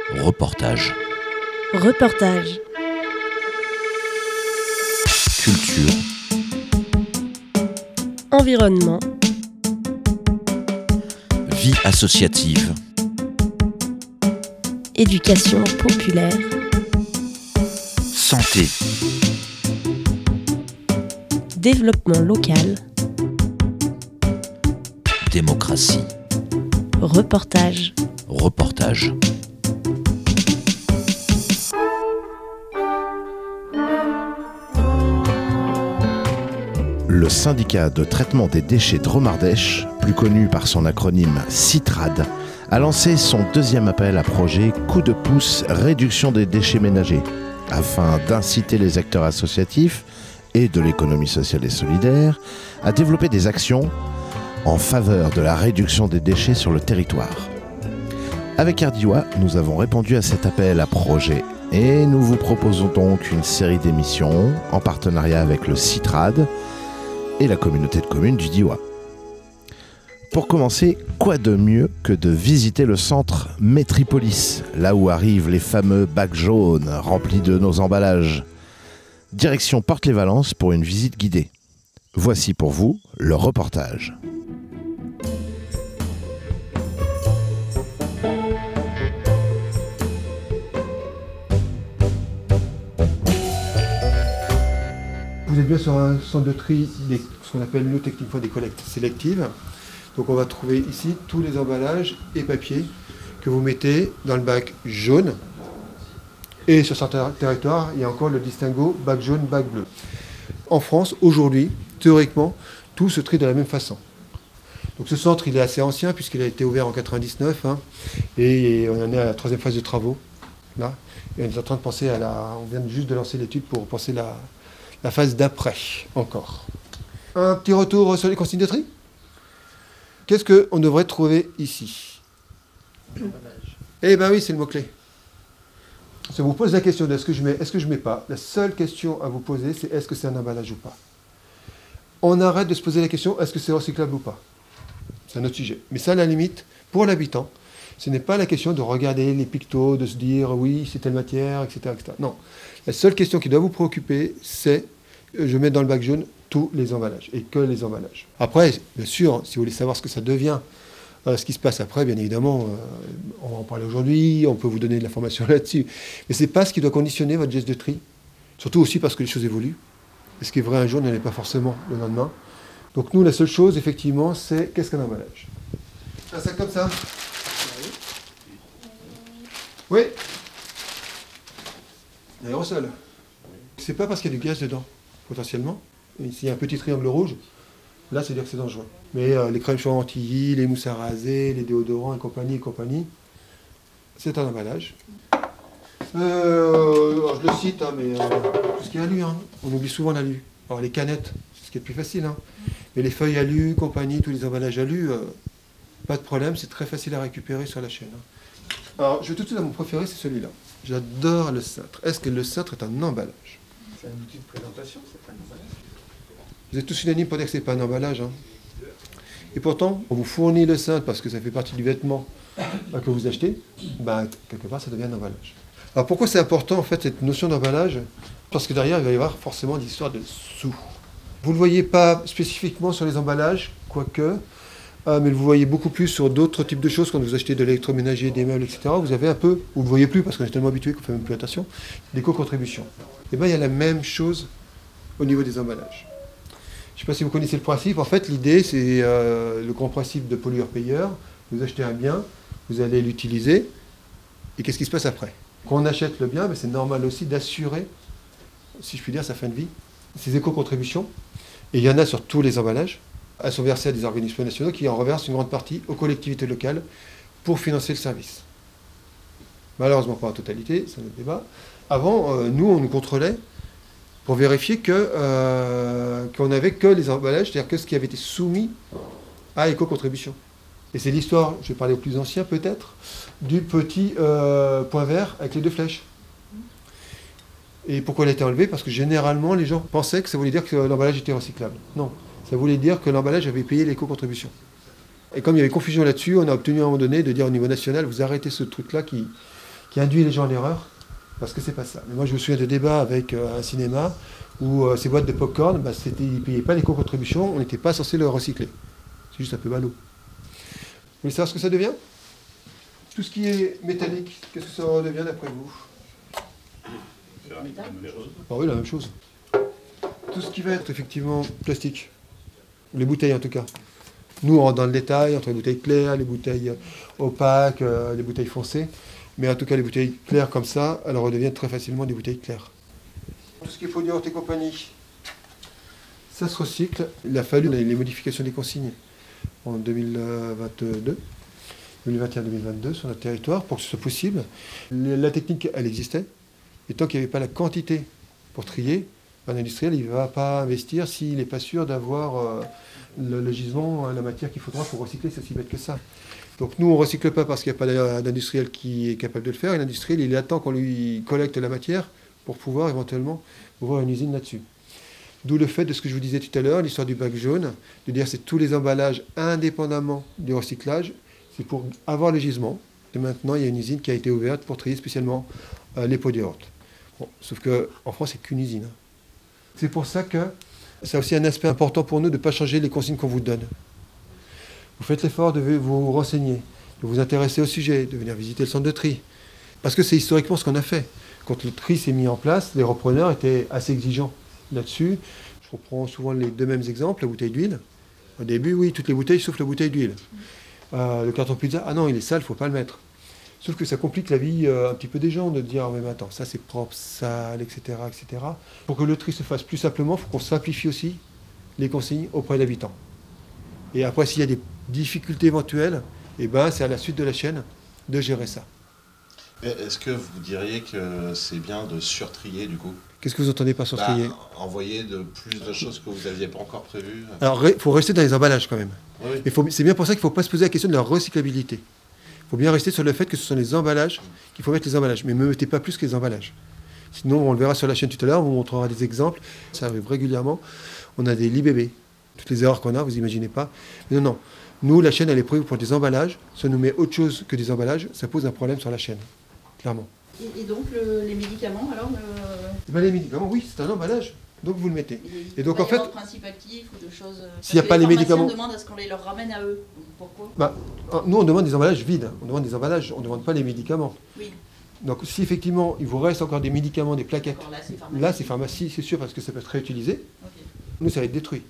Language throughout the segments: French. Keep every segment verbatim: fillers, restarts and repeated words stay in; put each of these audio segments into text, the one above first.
Reportage. Reportage. Culture. Environnement. Vie associative. Éducation populaire. Santé. Développement local. Démocratie. Reportage. Reportage. Le syndicat de traitement des déchets Dromardèche, plus connu par son acronyme CITRAD, a lancé son deuxième appel à projet Coup de pouce réduction des déchets ménagers, afin d'inciter les acteurs associatifs et de l'économie sociale et solidaire à développer des actions en faveur de la réduction des déchets sur le territoire. Avec Ardiwa, nous avons répondu à cet appel à projet et nous vous proposons donc une série d'émissions en partenariat avec le CITRAD et la communauté de communes du Diois. Pour commencer, quoi de mieux que de visiter le centre Métripolis, là où arrivent les fameux bacs jaunes remplis de nos emballages. Direction Porte-les-Valences pour une visite guidée. Voici pour vous le reportage. Vous êtes bien sur un centre de tri, des, ce qu'on appelle nous techniquement des collectes sélectives. Donc on va trouver ici tous les emballages et papiers que vous mettez dans le bac jaune. Et sur certains territoires, il y a encore le distinguo bac jaune, bac bleu. En France, aujourd'hui, théoriquement, tout se trie de la même façon. Donc ce centre, il est assez ancien puisqu'il a été ouvert en quatre-vingt-dix-neuf. Hein, et on en est à la troisième phase de travaux. Là. Et on est en train de penser à la... On vient juste de lancer l'étude pour penser la... la phase d'après, encore. Un petit retour sur les consignes de tri. Qu'est-ce qu'on devrait trouver ici ? Eh bien oui, c'est le mot-clé. Si on vous pose la question de est-ce que je mets, est-ce que je mets pas, la seule question à vous poser, c'est est-ce que c'est un emballage ou pas. On arrête de se poser la question est-ce que c'est recyclable ou pas. C'est un autre sujet. Mais ça, à la limite, pour l'habitant, ce n'est pas la question de regarder les pictos, de se dire oui, c'est telle matière, et cetera, et cetera. Non. La seule question qui doit vous préoccuper, c'est je mets dans le bac jaune tous les emballages et que les emballages. Après, bien sûr, si vous voulez savoir ce que ça devient, euh, ce qui se passe après, bien évidemment, euh, on va en parler aujourd'hui, on peut vous donner de l'information là-dessus. Mais ce n'est pas ce qui doit conditionner votre geste de tri. Surtout aussi parce que les choses évoluent. Et ce qui est vrai un jour ne l'est pas forcément le lendemain. Donc nous, la seule chose, effectivement, c'est qu'est-ce qu'un emballage ? Un sac comme ça ? Oui. L'aérosol. C'est pas parce qu'il y a du gaz dedans, potentiellement. Et s'il y a un petit triangle rouge, là, c'est-à-dire que c'est dangereux. Mais euh, les crèmes chantilly, les mousses à raser, les déodorants et compagnie et compagnie, c'est un emballage. Euh, alors je le cite, hein, mais euh, tout ce qui est alu, hein. On oublie souvent l'alu. Alors les canettes, c'est ce qui est le plus facile. Hein. Mais les feuilles alu, compagnie, tous les emballages alu, euh, pas de problème, c'est très facile à récupérer sur la chaîne. Hein. Alors, je vais tout de suite à mon préféré, c'est celui-là. J'adore le cintre. Est-ce que le cintre est un emballage ? C'est un outil de présentation, c'est pas un emballage. Vous êtes tous unanimes pour dire que ce n'est pas un emballage. Hein. Et pourtant, on vous fournit le cintre parce que ça fait partie du vêtement bah, que vous achetez. Bah, quelque part, ça devient un emballage. Alors pourquoi c'est important, en fait, cette notion d'emballage ? Parce que derrière, il va y avoir forcément des histoires de sous. Vous ne le voyez pas spécifiquement sur les emballages, quoique, euh, mais vous le voyez beaucoup plus sur d'autres types de choses. Quand vous achetez de l'électroménager, des meubles, et cetera, vous avez un peu, vous ne le voyez plus parce qu'on est tellement habitué qu'on ne fait même plus attention, d'éco-contribution. Et bien, il y a la même chose au niveau des emballages. Je ne sais pas si vous connaissez le principe. En fait, l'idée, c'est euh, le grand principe de pollueur-payeur. Vous achetez un bien, vous allez l'utiliser, et qu'est-ce qui se passe après ? Quand on achète le bien, ben, c'est normal aussi d'assurer, si je puis dire, sa fin de vie, ces éco-contributions. Et il y en a sur tous les emballages. Elles sont versées à des organismes nationaux qui en reversent une grande partie aux collectivités locales pour financer le service. Malheureusement pas en totalité, c'est un autre débat. Avant, euh, nous, on nous contrôlait pour vérifier que, euh, qu'on n'avait que les emballages, c'est-à-dire que ce qui avait été soumis à éco-contribution. Et c'est l'histoire, je vais parler aux plus anciens peut-être, du petit euh, point vert avec les deux flèches. Et pourquoi il a été enlevé ? Parce que généralement, les gens pensaient que ça voulait dire que l'emballage était recyclable. Non, ça voulait dire que l'emballage avait payé l'éco-contribution. Et comme il y avait confusion là-dessus, on a obtenu à un moment donné de dire au niveau national, vous arrêtez ce truc-là qui, qui induit les gens en erreur, parce que c'est pas ça. Mais moi, je me souviens de débats avec euh, un cinéma où euh, ces boîtes de pop-corn, bah, c'était, ils ne payaient pas l'éco-contribution, on n'était pas censé le recycler. C'est juste un peu ballot. Vous voulez savoir ce que ça devient? Tout ce qui est métallique, qu'est-ce que ça redevient d'après vous? Ah oui, la même chose. Tout ce qui va être effectivement plastique, les bouteilles en tout cas. Nous, on rentre dans le détail, entre les bouteilles claires, les bouteilles opaques, euh, les bouteilles foncées. Mais en tout cas, les bouteilles claires comme ça, elles redeviennent très facilement des bouteilles claires. Tout ce qui est polymère et compagnie, ça se recycle. Il a fallu les modifications des consignes en deux mille vingt-deux, deux mille vingt et un deux mille vingt-deux sur notre territoire pour que ce soit possible. La technique, elle existait. Et tant qu'il n'y avait pas la quantité pour trier, un industriel, il ne va pas investir s'il n'est pas sûr d'avoir euh, le, le gisement, la matière qu'il faudra pour recycler. C'est aussi bête que ça. Donc nous, on ne recycle pas parce qu'il n'y a pas d'industriel qui est capable de le faire. Et l'industriel, il attend qu'on lui collecte la matière pour pouvoir éventuellement ouvrir une usine là-dessus. D'où le fait de ce que je vous disais tout à l'heure, l'histoire du bac jaune, de dire que c'est tous les emballages indépendamment du recyclage. C'est pour avoir le gisement. Et maintenant, il y a une usine qui a été ouverte pour trier spécialement euh, les pots de yaourt. Bon, sauf qu'en France, c'est qu'une usine. C'est pour ça que c'est aussi un aspect important pour nous de ne pas changer les consignes qu'on vous donne. Vous faites l'effort de vous renseigner, de vous intéresser au sujet, de venir visiter le centre de tri. Parce que c'est historiquement ce qu'on a fait. Quand le tri s'est mis en place, les repreneurs étaient assez exigeants là-dessus. Je reprends souvent les deux mêmes exemples, la bouteille d'huile. Au début, oui, toutes les bouteilles sauf la bouteille d'huile. Euh, le carton pizza, ah non, il est sale, il ne faut pas le mettre. Sauf que ça complique la vie euh, un petit peu des gens de dire, oh, mais attends, ça c'est propre, sale, et cetera, et cetera. Pour que le tri se fasse plus simplement, il faut qu'on simplifie aussi les consignes auprès de l'habitant. Et après, s'il y a des difficultés éventuelles, eh ben, c'est à la suite de la chaîne de gérer ça. Est-ce que vous diriez que c'est bien de surtrier du coup? Qu'est-ce que vous entendez par surtrier? Bah, envoyer de plus de choses que vous n'aviez pas encore prévues. Alors, il faut rester dans les emballages quand même. Oui. Et faut, c'est bien pour ça qu'il ne faut pas se poser la question de la recyclabilité. Il faut bien rester sur le fait que ce sont les emballages qu'il faut mettre les emballages. Mais ne mettez pas plus que les emballages. Sinon, on le verra sur la chaîne tout à l'heure, on vous montrera des exemples. Ça arrive régulièrement. On a des lits bébés. Toutes les erreurs qu'on a, vous imaginez pas. Mais non, non. Nous, la chaîne, elle est prévue pour des emballages. Si on nous met autre chose que des emballages, ça pose un problème sur la chaîne. Clairement. Et, et donc, le, les médicaments, alors le... Eh ben, les médicaments, oui, c'est un emballage. Donc, vous le mettez. Et, et donc, en fait... de principe actif ou de choses... S'il n'y a pas les, les médicaments... On demande à ce qu'on les leur ramène à eux. Pourquoi? Bah, nous, on demande des emballages vides. On demande des emballages. On ne demande pas les médicaments. Oui. Donc, si effectivement, il vous reste encore des médicaments, des plaquettes... Là, c'est pharmacie. Là, c'est pharmacie, c'est sûr, parce que ça peut être réutilisé. Okay. Nous, ça va être détruit.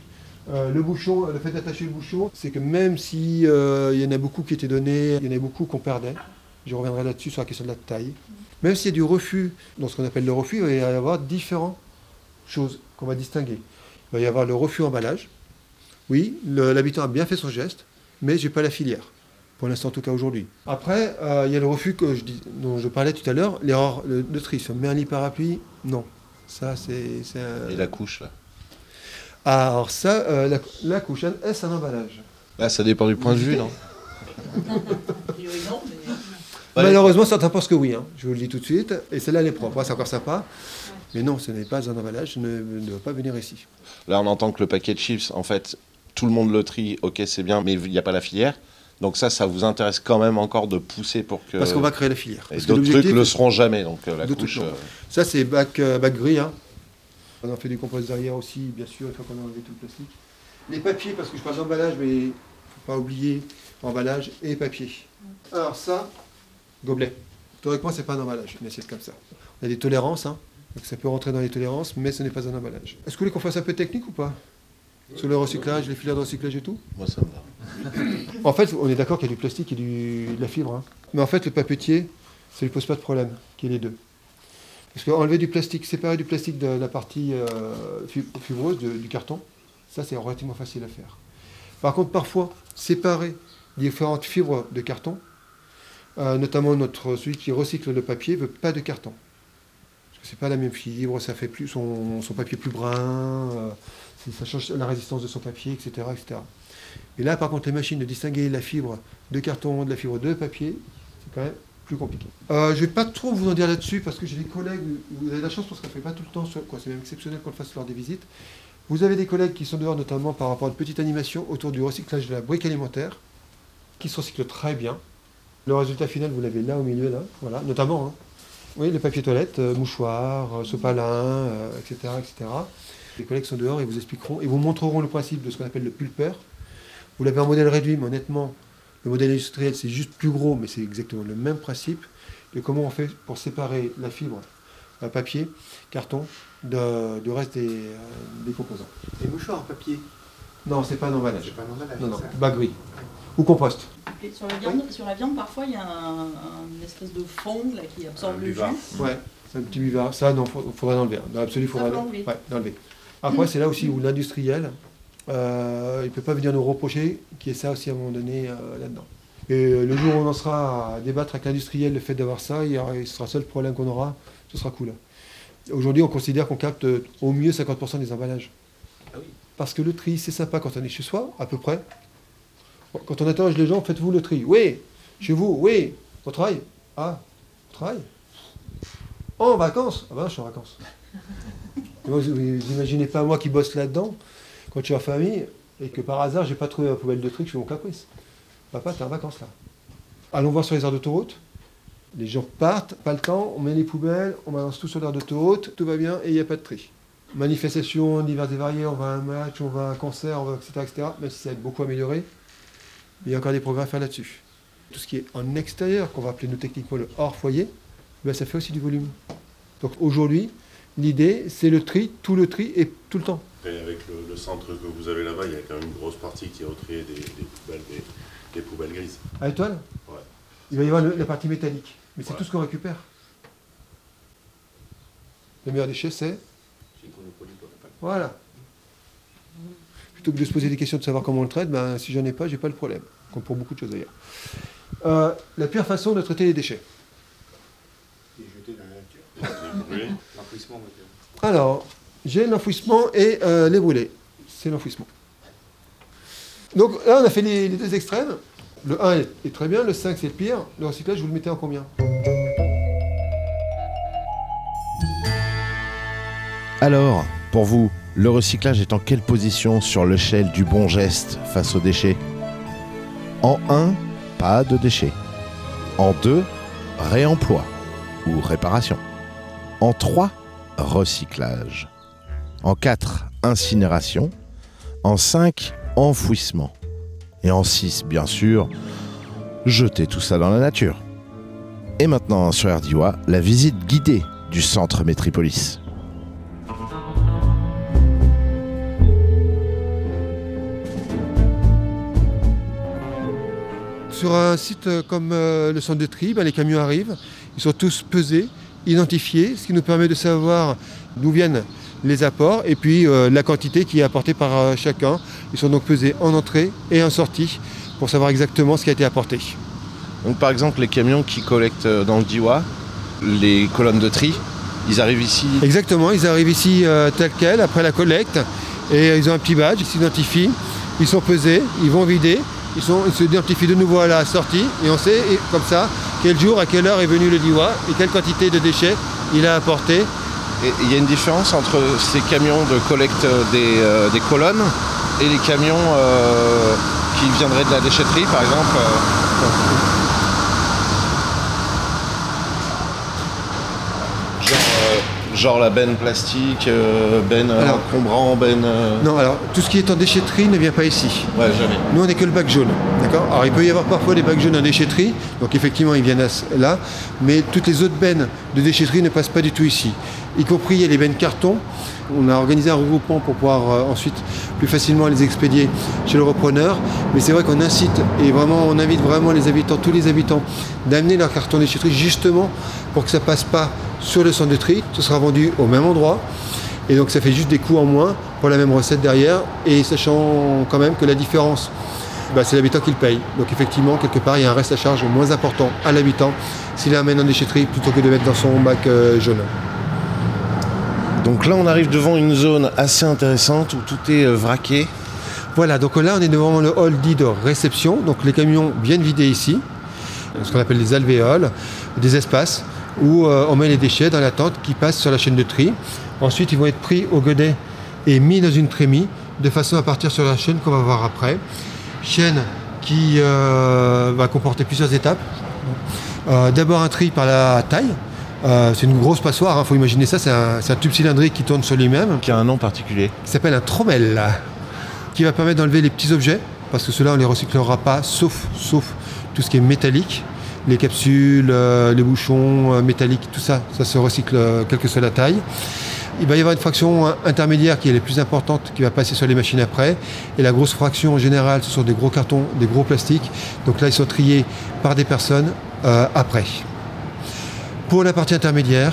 Euh, le bouchon, le fait d'attacher le bouchon, c'est que même si euh, il y en a beaucoup qui étaient donnés, il y en a beaucoup qu'on perdait. Je reviendrai là-dessus sur la question de la taille. Mm. Même s'il y a du refus, dans ce qu'on appelle le refus, il va y avoir différentes choses qu'on va distinguer. Il va y avoir le refus emballage. Oui, le, l'habitant a bien fait son geste, mais je n'ai pas la filière. Pour l'instant, en tout cas aujourd'hui. Après, euh, il y a le refus que je dis, dont je parlais tout à l'heure, l'erreur de, de tri. Si on met un lit parapluie, non. Ça, c'est, c'est un... Et la couche, là? Ah, alors ça, euh, la, la couche, est-ce un emballage? Là, ça dépend du point de vue, non? non, mais... Malheureusement, certains pensent que oui, hein. Je vous le dis tout de suite. Et celle-là, elle est propre, c'est encore sympa. Mais non, ce n'est pas un emballage, je ne, ne dois pas venir ici. Là, on entend que le paquet de chips, en fait, tout le monde le trie, ok, c'est bien, mais il n'y a pas la filière. Donc ça, ça vous intéresse quand même encore de pousser pour que... Parce qu'on va créer la filière. Et Parce d'autres que trucs ne le seront jamais, donc euh, la d'autres couche... Euh... Ça, c'est bac, euh, bac gris, hein. On en fait des composts derrière aussi, bien sûr, une fois qu'on a enlevé tout le plastique. Les papiers, parce que je parle d'emballage, mais il ne faut pas oublier emballage et papier. Alors ça, gobelet. Théoriquement, ce n'est pas un emballage, une assiette comme ça. On a des tolérances, hein, donc ça peut rentrer dans les tolérances, mais ce n'est pas un emballage. Est-ce que vous voulez qu'on fasse un peu de technique ou pas? Sur le recyclage, les filières de recyclage et tout? Moi, ça me va. En fait, on est d'accord qu'il y a du plastique et du, de la fibre. Hein. Mais en fait, le papetier, ça ne lui pose pas de problème, qu'il y ait les deux. Parce qu'enlever du plastique, séparer du plastique de la partie euh, fibreuse de, du carton, ça c'est relativement facile à faire. Par contre, parfois, séparer différentes fibres de carton, euh, notamment notre, celui qui recycle le papier ne veut pas de carton. Parce que c'est pas la même fibre, ça fait plus son, son papier plus brun, euh, ça change la résistance de son papier, et cetera, et cetera. Et là, par contre, les machines de distinguer la fibre de carton de la fibre de papier, c'est quand même plus compliqué. Euh, je ne vais pas trop vous en dire là-dessus parce que j'ai des collègues, vous avez la chance parce qu'on ne fait pas tout le temps, sur, quoi, c'est même exceptionnel qu'on le fasse lors des visites. Vous avez des collègues qui sont dehors notamment par rapport à une petite animation autour du recyclage de la brique alimentaire, qui se recycle très bien. Le résultat final, vous l'avez là au milieu, là, voilà, notamment. Hein. Oui, le papier toilette, euh, mouchoir, euh, sopalin, euh, et cetera, et cetera. Les collègues sont dehors et vous expliqueront et vous montreront le principe de ce qu'on appelle le pulper. Vous l'avez en modèle réduit, mais honnêtement, le modèle industriel, c'est juste plus gros, mais c'est exactement le même principe. Et comment on fait pour séparer la fibre, le papier, carton, de, du reste des, euh, des composants. Les mouchoirs en papier. Non, c'est pas un emballage. C'est pas un emballage. Non, non, ça. bague gris. Ou compost. Et sur la viande, sur la viande, parfois, il y a un, un- une espèce de fond là, qui absorbe Un le buvard. jus. Ouais, c'est un petit buvard. Ça, non, il faudrait l'enlever. Dans l'absolu, il Ça, faudrait faut l'enlever. ouais, l'enlever. Après, c'est là aussi où l'industriel, euh, il ne peut pas venir nous reprocher qu'il y ait ça aussi à un moment donné euh, là-dedans. Et euh, le jour où on en sera à débattre avec l'industriel le fait d'avoir ça, il, y aura, il sera le seul problème qu'on aura, ce sera cool. Aujourd'hui, on considère qu'on capte euh, au mieux cinquante pour cent des emballages. Ah oui. Parce que le tri, c'est sympa quand on est chez soi, à peu près. Quand on interroge les gens, faites-vous le tri? Oui. Chez vous? Oui. Au travail? Ah, au travail? En vacances? Ah ben, je suis en vacances. Et moi, vous n'imaginez pas moi qui bosse là-dedans, quand je suis en famille, et que par hasard, j'ai pas trouvé ma poubelle de tri, que je fais mon caprice. Papa, t'es en vacances là. Allons voir sur les aires d'autoroute. Les gens partent, pas le temps, on met les poubelles, on balance tout sur l'aire d'autoroute, tout va bien et il n'y a pas de tri. Manifestations diverses et variées, on va à un match, on va à un concert, on va, et cetera, et cetera. Même si ça va être beaucoup amélioré, il y a encore des progrès à faire là-dessus. Tout ce qui est en extérieur, qu'on va appeler nous techniquement le hors foyer, ben ça fait aussi du volume. Donc aujourd'hui, l'idée, c'est le tri, tout le tri et tout le temps. Et avec le, le centre que vous avez là-bas, il y a quand même une grosse partie qui est retriée des, des poubelles, des, des poubelles grises. À l'étoile, Ouais. il va y avoir le- la partie métallique. Mais c'est Ouais. tout ce qu'on récupère. Le meilleur déchet, c'est voilà. Plutôt que de se poser des questions de savoir comment on le traite, ben, si j'en ai pas, j'ai pas le problème. Comme pour beaucoup de choses d'ailleurs. Euh, la pire façon de traiter les déchets. Et jeter dans la nature. Oui. L'enfouissement, on va dire. Alors, j'ai l'enfouissement et euh, les brûlés. C'est l'enfouissement. Donc là, on a fait les, les deux extrêmes. Le un est, est très bien, le cinq c'est le pire. Le recyclage, vous le mettez en combien? Alors, pour vous, le recyclage est en quelle position sur l'échelle du bon geste face aux déchets? En un, pas de déchets. En deux, réemploi ou réparation. En trois, recyclage. En quatre, incinération. En cinq, enfouissement. Et en six, bien sûr, jeter tout ça dans la nature. Et maintenant, sur R D I W A, la visite guidée du centre Métripolis. Sur un site euh, comme euh, le centre de tri, ben, les camions arrivent, ils sont tous pesés, identifiés, ce qui nous permet de savoir d'où viennent les apports et puis euh, la quantité qui est apportée par euh, chacun. Ils sont donc pesés en entrée et en sortie pour savoir exactement ce qui a été apporté. Donc par exemple, les camions qui collectent euh, dans le D I W A, les colonnes de tri, ils arrivent ici. Exactement, ils arrivent ici euh, tel quel, après la collecte, et euh, ils ont un petit badge, ils s'identifient, ils sont pesés, ils vont vider, ils, sont, ils s'identifient de nouveau à la sortie, et on sait et, comme ça quel jour, à quelle heure est venu le D I W A et quelle quantité de déchets il a apporté. Et il y a une différence entre ces camions de collecte des, euh, des colonnes et les camions euh, qui viendraient de la déchetterie, par exemple. euh, genre, euh, genre la benne plastique, euh, benne euh, Alors- encombrant, benne... euh, Non, alors tout ce qui est en déchetterie ne vient pas ici. Ouais, jamais. Nous, on n'est que le bac jaune, d'accord? Alors, il peut y avoir parfois des bacs jaunes en déchetterie, donc effectivement, ils viennent à ce- là, mais toutes les autres bennes de déchetterie ne passent pas du tout ici, y compris il y a les bennes carton. On a organisé un regroupement pour pouvoir euh, ensuite plus facilement les expédier chez le repreneur, mais c'est vrai qu'on incite et vraiment, on invite vraiment les habitants, tous les habitants, d'amener leur carton déchetterie justement pour que ça passe pas sur le centre de tri, ce sera vendu au même endroit. Et donc ça fait juste des coûts en moins pour la même recette derrière, et sachant quand même que la différence, bah, c'est l'habitant qui le paye. Donc effectivement, quelque part, il y a un reste à charge moins important à l'habitant s'il l'amène en déchetterie plutôt que de mettre dans son bac euh, jaune. Donc là, on arrive devant une zone assez intéressante où tout est euh, vraqué. Voilà, donc là on est devant le hall dit de réception, donc les camions viennent vider ici, ce qu'on appelle les alvéoles, des espaces où euh, on met les déchets dans la tente qui passent sur la chaîne de tri. Ensuite ils vont être pris au godet et mis dans une trémie de façon à partir sur la chaîne qu'on va voir après. Chaîne qui euh, va comporter plusieurs étapes. Euh, d'abord un tri par la taille. Euh, c'est une grosse passoire, il hein, faut imaginer ça, c'est un, c'est un tube cylindrique qui tourne sur lui-même. Qui a un nom particulier. Qui s'appelle un trommel, qui va permettre d'enlever les petits objets, parce que ceux-là on ne les recyclera pas, sauf, sauf tout ce qui est métallique. Les capsules, euh, les bouchons euh, métalliques, tout ça, ça se recycle euh, quelle que soit la taille. Il va y avoir une fraction intermédiaire qui est la plus importante, qui va passer sur les machines après. Et la grosse fraction en général, ce sont des gros cartons, des gros plastiques. Donc là, ils sont triés par des personnes euh, après. Pour la partie intermédiaire,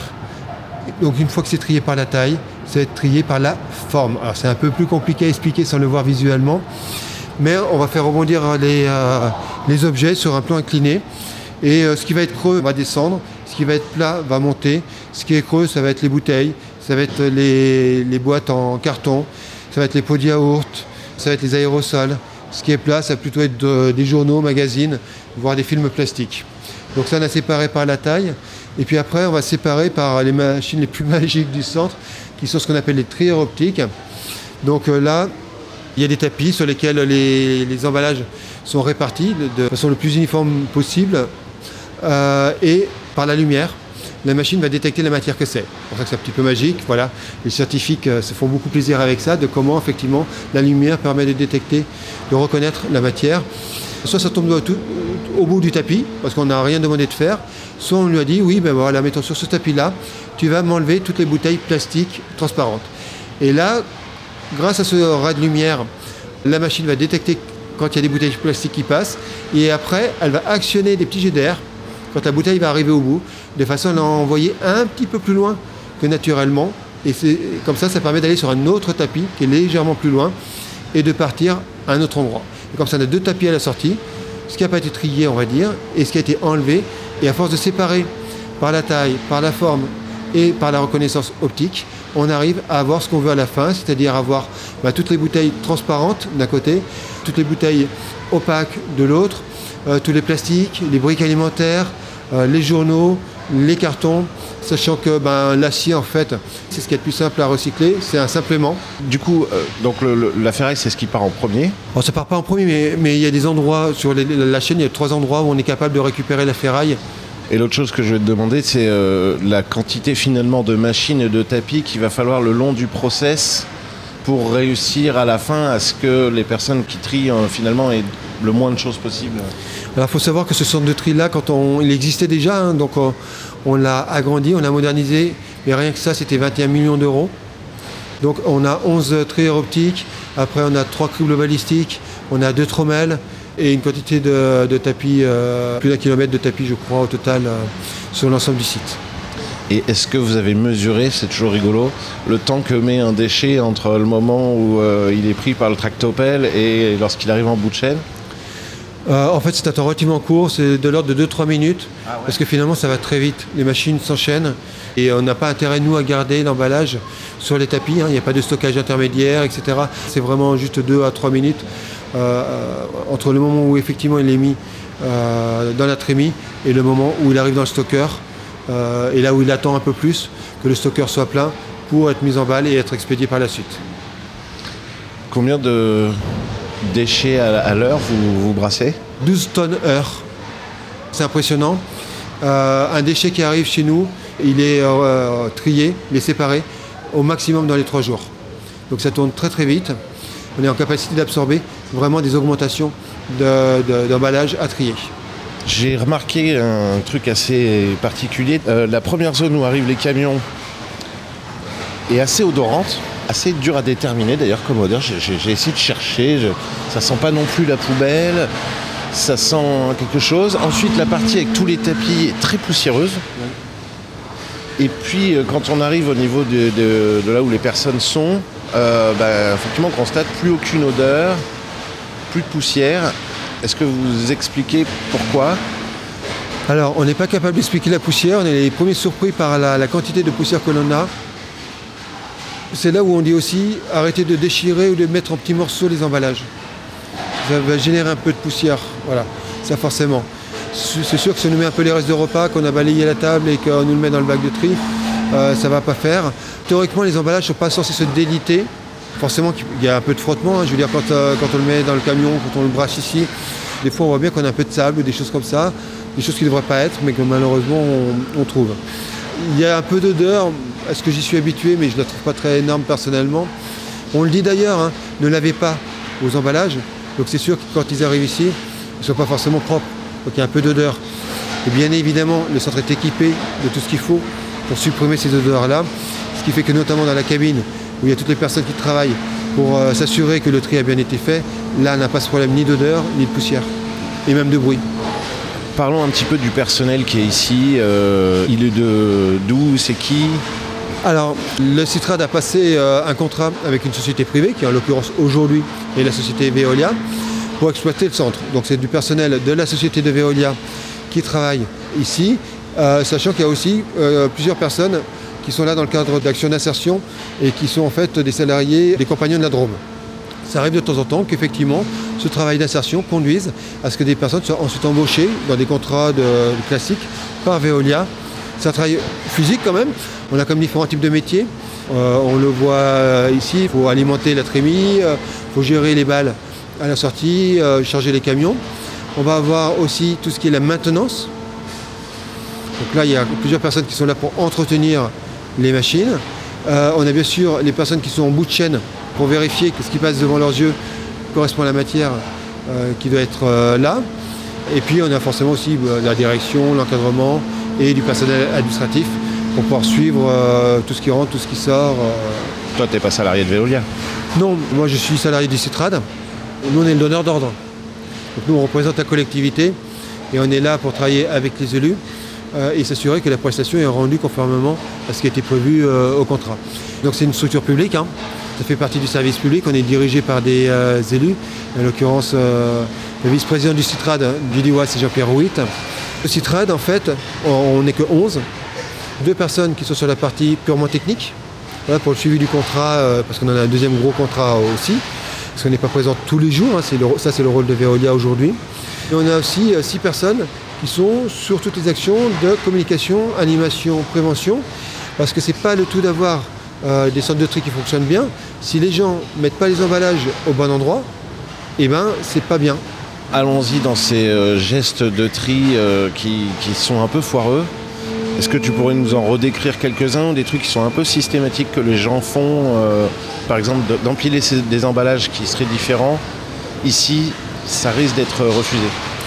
donc une fois que c'est trié par la taille, ça va être trié par la forme. Alors c'est un peu plus compliqué à expliquer sans le voir visuellement, mais on va faire rebondir les, euh, les objets sur un plan incliné. Et euh, ce qui va être creux va descendre, ce qui va être plat va monter, ce qui est creux, ça va être les bouteilles, ça va être les, les boîtes en carton, ça va être les pots de yaourt, ça va être les aérosols. Ce qui est plat, ça va plutôt être de, des journaux, magazines, voire des films plastiques. Donc ça, on a séparé par la taille. Et puis après, on va séparer par les machines les plus magiques du centre, qui sont ce qu'on appelle les trieurs optiques. Donc euh, là, il y a des tapis sur lesquels les, les emballages sont répartis de, de façon le plus uniforme possible. Euh, et par la lumière, la machine va détecter la matière que c'est. C'est pour ça que c'est un petit peu magique. Voilà. Les scientifiques euh, se font beaucoup plaisir avec ça, de comment effectivement la lumière permet de détecter, de reconnaître la matière. Soit ça tombe tout, au bout du tapis, parce qu'on n'a rien demandé de faire, soit on lui a dit, oui, ben voilà, mettons sur ce tapis-là, tu vas m'enlever toutes les bouteilles plastiques transparentes. Et là, grâce à ce ras de lumière, la machine va détecter quand il y a des bouteilles plastiques qui passent, et après, elle va actionner des petits jets d'air quand la bouteille va arriver au bout, de façon à l'envoyer un petit peu plus loin que naturellement, et c'est, comme ça, ça permet d'aller sur un autre tapis qui est légèrement plus loin, et de partir à un autre endroit. Et comme ça, on a deux tapis à la sortie, ce qui n'a pas été trié, on va dire, et ce qui a été enlevé. Et à force de séparer par la taille, par la forme et par la reconnaissance optique, on arrive à avoir ce qu'on veut à la fin, c'est-à-dire avoir bah, toutes les bouteilles transparentes d'un côté, toutes les bouteilles opaques de l'autre, euh, tous les plastiques, les briques alimentaires, euh, les journaux, les cartons, sachant que ben, l'acier, en fait, c'est ce qui est le plus simple à recycler, c'est un supplément. Du coup, euh, donc le, le, la ferraille, c'est ce qui part en premier. Bon, ça part pas en premier, mais, mais il y a des endroits, sur les, la chaîne, il y a trois endroits où on est capable de récupérer la ferraille. Et l'autre chose que je vais te demander, c'est euh, la quantité finalement de machines et de tapis qu'il va falloir le long du process pour réussir à la fin à ce que les personnes qui trient euh, finalement aient le moins de choses possible. Alors il faut savoir que ce centre de tri-là, quand on, il existait déjà, hein, donc on, on l'a agrandi, on l'a modernisé, mais rien que ça, c'était vingt et un millions d'euros. Donc on a onze trieurs optiques, après on a trois cribles balistiques, on a deux trommels et une quantité de, de tapis, euh, plus d'un kilomètre de tapis, je crois, au total, euh, sur l'ensemble du site. Et est-ce que vous avez mesuré, c'est toujours rigolo, le temps que met un déchet entre le moment où euh, il est pris par le tractopelle et lorsqu'il arrive en bout de chaîne ? Euh, en fait, c'est un temps relativement court, c'est de l'ordre de deux à trois minutes, ah ouais. Parce que finalement, ça va très vite. Les machines s'enchaînent et on n'a pas intérêt, nous, à garder l'emballage sur les tapis. Hein. Il n'y a pas de stockage intermédiaire, et cetera. C'est vraiment juste deux à trois minutes euh, entre le moment où, effectivement, il est mis euh, dans la trémie et le moment où il arrive dans le stocker. Euh, et là où il attend un peu plus que le stocker soit plein pour être mis en balle et être expédié par la suite. Combien de déchets à, à l'heure vous, vous brassez ? douze tonnes heure. C'est impressionnant. Euh, un déchet qui arrive chez nous, il est euh, trié, il est séparé au maximum dans les trois jours. Donc ça tourne très très vite. On est en capacité d'absorber vraiment des augmentations de, de, d'emballage à trier. J'ai remarqué un truc assez particulier. Euh, la première zone où arrivent les camions est assez odorante, assez dure à déterminer d'ailleurs comme odeur. J'ai, j'ai, j'ai essayé de chercher, je, ça sent pas non plus la poubelle, ça sent quelque chose. Ensuite, la partie avec tous les tapis est très poussiéreuse. Et puis, quand on arrive au niveau de, de, de là où les personnes sont, euh, bah, effectivement, on constate plus aucune odeur, plus de poussière. Est-ce que vous expliquez pourquoi ? Alors, on n'est pas capable d'expliquer la poussière. On est les premiers surpris par la, la quantité de poussière que l'on a. C'est là où on dit aussi arrêtez de déchirer ou de mettre en petits morceaux les emballages. Ça va générer un peu de poussière. Voilà, ça forcément. C'est sûr que si on nous met un peu les restes de repas, qu'on a balayé la table et qu'on nous le met dans le bac de tri, euh, ça ne va pas faire. Théoriquement, les emballages ne sont pas censés se déliter. Forcément, il y a un peu de frottement. Hein. Je veux dire, quand, euh, quand on le met dans le camion, quand on le brasse ici, Des fois, on voit bien qu'on a un peu de sable, des choses comme ça, des choses qui ne devraient pas être, mais que malheureusement, on, on trouve. Il y a un peu d'odeur, est-ce que j'y suis habitué, mais je ne la trouve pas très énorme personnellement. On le dit d'ailleurs, hein, ne lavez pas vos emballages. Donc c'est sûr que quand ils arrivent ici, ils ne sont pas forcément propres. Donc il y a un peu d'odeur. Et bien évidemment, le centre est équipé de tout ce qu'il faut pour supprimer ces odeurs-là. Ce qui fait que notamment dans la cabine, où il y a toutes les personnes qui travaillent pour euh, s'assurer que le tri a bien été fait, là, on n'a pas ce problème ni d'odeur, ni de poussière, et même de bruit. Parlons un petit peu du personnel qui est ici. Euh, il est de d'où, c'est qui ? Alors, le Citrad a passé euh, un contrat avec une société privée, qui en l'occurrence aujourd'hui est la société Veolia, pour exploiter le centre. Donc c'est du personnel de la société de Veolia qui travaille ici, euh, sachant qu'il y a aussi euh, plusieurs personnes qui sont là dans le cadre d'actions d'insertion et qui sont en fait des salariés des compagnons de la Drôme. Ça arrive de temps en temps qu'effectivement ce travail d'insertion conduise à ce que des personnes soient ensuite embauchées dans des contrats de, de classiques par Veolia. C'est un travail physique quand même. On a comme différents types de métiers. Euh, on le voit ici, il faut alimenter la trémie, il euh, faut gérer les balles à la sortie, euh, charger les camions. On va avoir aussi tout ce qui est la maintenance. Donc là, il y a plusieurs personnes qui sont là pour entretenir les machines. Euh, on a bien sûr les personnes qui sont en bout de chaîne pour vérifier que ce qui passe devant leurs yeux correspond à la matière euh, qui doit être euh, là. Et puis on a forcément aussi euh, la direction, l'encadrement et du personnel administratif pour pouvoir suivre euh, tout ce qui rentre, tout ce qui sort. Euh. Toi, tu n'es pas salarié de Veolia ? Non, moi je suis salarié du Citrad. Nous, on est le donneur d'ordre. Donc nous, on représente la collectivité et on est là pour travailler avec les élus euh, et s'assurer que la prestation est rendue conformément à ce qui a été prévu euh, au contrat. Donc c'est une structure publique, hein. Ça fait partie du service public, on est dirigé par des euh, élus, en l'occurrence euh, le vice-président du Citrad, du D I W A, c'est Jean-Pierre Rouit. Le Citrad, en fait, on n'est que onze, deux personnes qui sont sur la partie purement technique, voilà, pour le suivi du contrat, euh, parce qu'on en a un deuxième gros contrat aussi, parce qu'on n'est pas présent tous les jours, hein, c'est le, ça c'est le rôle de Veolia aujourd'hui. Et on a aussi euh, six personnes qui sont sur toutes les actions de communication, animation, prévention, parce que c'est pas le tout d'avoir euh, des centres de tri qui fonctionnent bien. Si les gens mettent pas les emballages au bon endroit, eh ben c'est pas bien. Allons-y dans ces euh, gestes de tri euh, qui, qui sont un peu foireux. Est-ce que tu pourrais nous en redécrire quelques-uns, des trucs qui sont un peu systématiques que les gens font, euh, par exemple de, d'empiler ces, des emballages qui seraient différents. Ici, ça risque d'être refusé.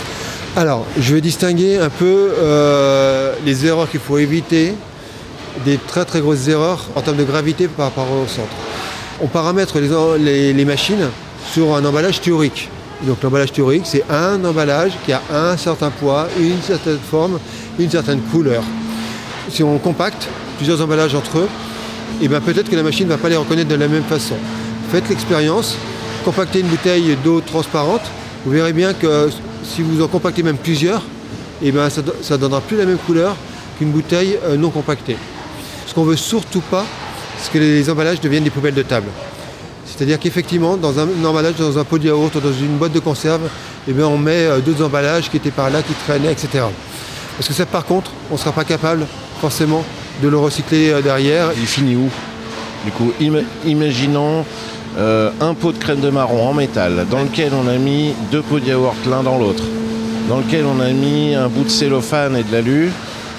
Alors, je vais distinguer un peu euh, les erreurs qu'il faut éviter, des très très grosses erreurs en termes de gravité par rapport au centre. On paramètre les, les, les machines sur un emballage théorique. Donc l'emballage théorique, c'est un emballage qui a un certain poids, une certaine forme, une certaine couleur. Si on compacte plusieurs emballages entre eux, et bien peut-être que la machine ne va pas les reconnaître de la même façon. Faites l'expérience, compactez une bouteille d'eau transparente, vous verrez bien que si vous en compactez même plusieurs, et bien ça ne donnera plus la même couleur qu'une bouteille non compactée. Ce qu'on ne veut surtout pas, c'est que les emballages deviennent des poubelles de table. C'est-à-dire qu'effectivement, dans un emballage, dans un pot de yaourt, dans une boîte de conserve, eh bien, on met d'autres emballages qui étaient par là, qui traînaient, et cetera. Parce que ça, par contre, on ne sera pas capable, forcément, de le recycler derrière. Il finit où ? Du coup, im- imaginons euh, un pot de crème de marron en métal, dans lequel on a mis deux pots de yaourt l'un dans l'autre, dans lequel on a mis un bout de cellophane et de l'alu.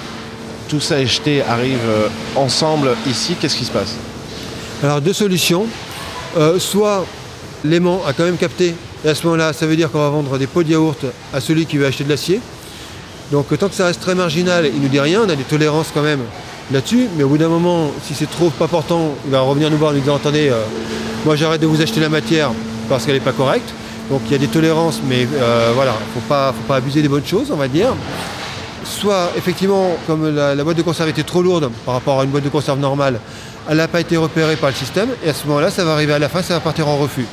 Tout ça est jeté, arrive euh, ensemble ici. Qu'est-ce qui se passe ? Alors, deux solutions. Euh, soit l'aimant a quand même capté, et à ce moment-là, ça veut dire qu'on va vendre des pots de yaourt à celui qui veut acheter de l'acier. Donc tant que ça reste très marginal, il ne nous dit rien, on a des tolérances quand même là-dessus, mais au bout d'un moment, si c'est trop pas portant, il va revenir nous voir en nous disant « Attendez, euh, moi j'arrête de vous acheter la matière parce qu'elle n'est pas correcte ». Donc il y a des tolérances, mais euh, voilà, il ne faut pas, faut pas abuser des bonnes choses, on va dire. Soit effectivement, comme la, la boîte de conserve était trop lourde par rapport à une boîte de conserve normale, elle n'a pas été repérée par le système, et à ce moment-là, ça va arriver à la fin, ça va partir en refus.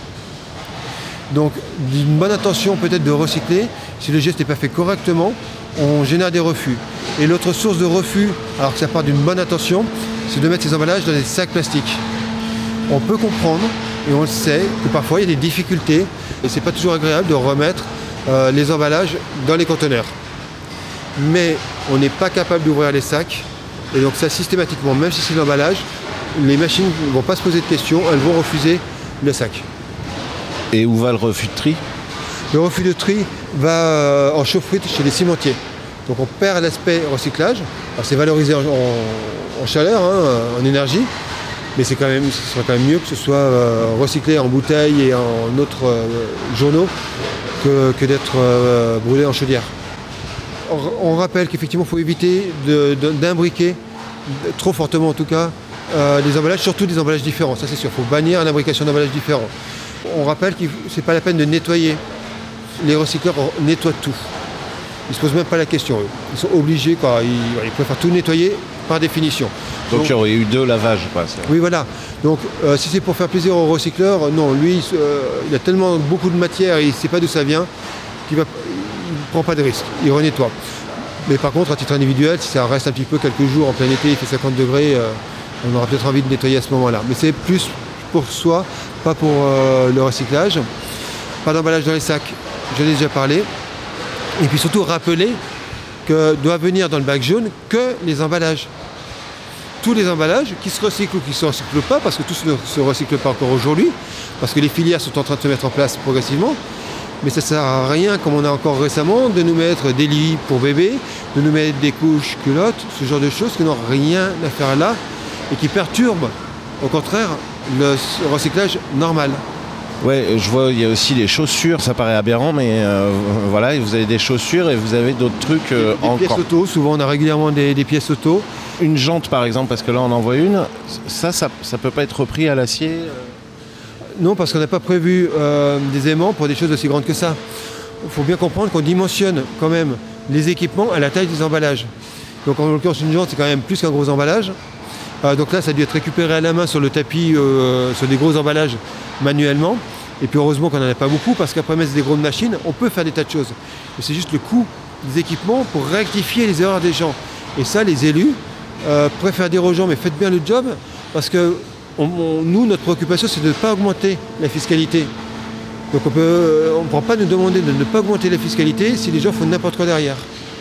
Donc, d'une bonne intention peut-être de recycler, si le geste n'est pas fait correctement, on génère des refus. Et l'autre source de refus, alors que ça part d'une bonne intention, c'est de mettre ces emballages dans des sacs plastiques. On peut comprendre, et on le sait, que parfois il y a des difficultés, et c'est pas toujours agréable de remettre euh, les emballages dans les conteneurs. Mais on n'est pas capable d'ouvrir les sacs, et donc ça systématiquement, même si c'est l'emballage, les machines ne vont pas se poser de questions, elles vont refuser le sac. Et où va le refus de tri ? Le refus de tri va euh, en chaufferie chez les cimentiers. Donc on perd l'aspect recyclage. Alors c'est valorisé en, en, en chaleur, hein, en énergie, mais c'est quand même, ce sera quand même mieux que ce soit euh, recyclé en bouteilles et en autres euh, journaux que, que d'être euh, brûlé en chaudière. On, on rappelle qu'effectivement il faut éviter de, de, d'imbriquer, trop fortement en tout cas, euh, les emballages, surtout des emballages différents, ça c'est sûr. Il faut bannir l'imbrication d'emballages différents. On rappelle que ce n'est pas la peine de nettoyer. Les recycleurs nettoient tout. Ils ne se posent même pas la question, eux. Ils sont obligés, quoi. Ils, ils préfèrent tout nettoyer par définition. Donc, Donc il y aurait eu deux lavages, quoi. Oui, voilà. Donc euh, si c'est pour faire plaisir au recycleur, non, lui, euh, il a tellement beaucoup de matière et il ne sait pas d'où ça vient qu'il ne prend pas de risque. Il renettoie. Mais par contre, à titre individuel, si ça reste un petit peu quelques jours en plein été, il fait cinquante degrés, euh, on aura peut-être envie de nettoyer à ce moment-là. Mais c'est plus pour soi, pas pour euh, le recyclage. Pas d'emballage dans les sacs, j'en ai déjà parlé. Et puis surtout rappeler que doit venir dans le bac jaune que les emballages. Tous les emballages qui se recyclent ou qui ne se recyclent pas, parce que tous ne se recyclent pas encore aujourd'hui, parce que les filières sont en train de se mettre en place progressivement. Mais ça ne sert à rien, comme on a encore récemment, de nous mettre des lits pour bébés, de nous mettre des couches culottes, ce genre de choses qui n'ont rien à faire là et qui perturbent, au contraire, le recyclage normal. Ouais, je vois, il y a aussi les chaussures, ça paraît aberrant, mais euh, voilà, vous avez des chaussures et vous avez d'autres trucs euh, des, des encore. Des pièces auto, souvent on a régulièrement des, des pièces auto. Une jante par exemple, parce que là on en voit une, ça, ça, ça peut pas être repris à l'acier euh... Non, parce qu'on n'a pas prévu euh, des aimants pour des choses aussi grandes que ça. Il faut bien comprendre qu'on dimensionne quand même les équipements à la taille des emballages. Donc en l'occurrence une jante c'est quand même plus qu'un gros emballage. Euh, donc là ça a dû être récupéré à la main sur le tapis, euh, sur des gros emballages manuellement. Et puis heureusement qu'on n'en a pas beaucoup parce qu'après mettre des grosses machines, on peut faire des tas de choses. Mais c'est juste le coût des équipements pour rectifier les erreurs des gens. Et ça, les élus euh, préfèrent dire aux gens, mais faites bien le job, parce que on, on, nous, notre préoccupation, c'est de ne pas augmenter la fiscalité. Donc on peut, on ne pourra pas nous demander de ne pas augmenter la fiscalité si les gens font n'importe quoi derrière.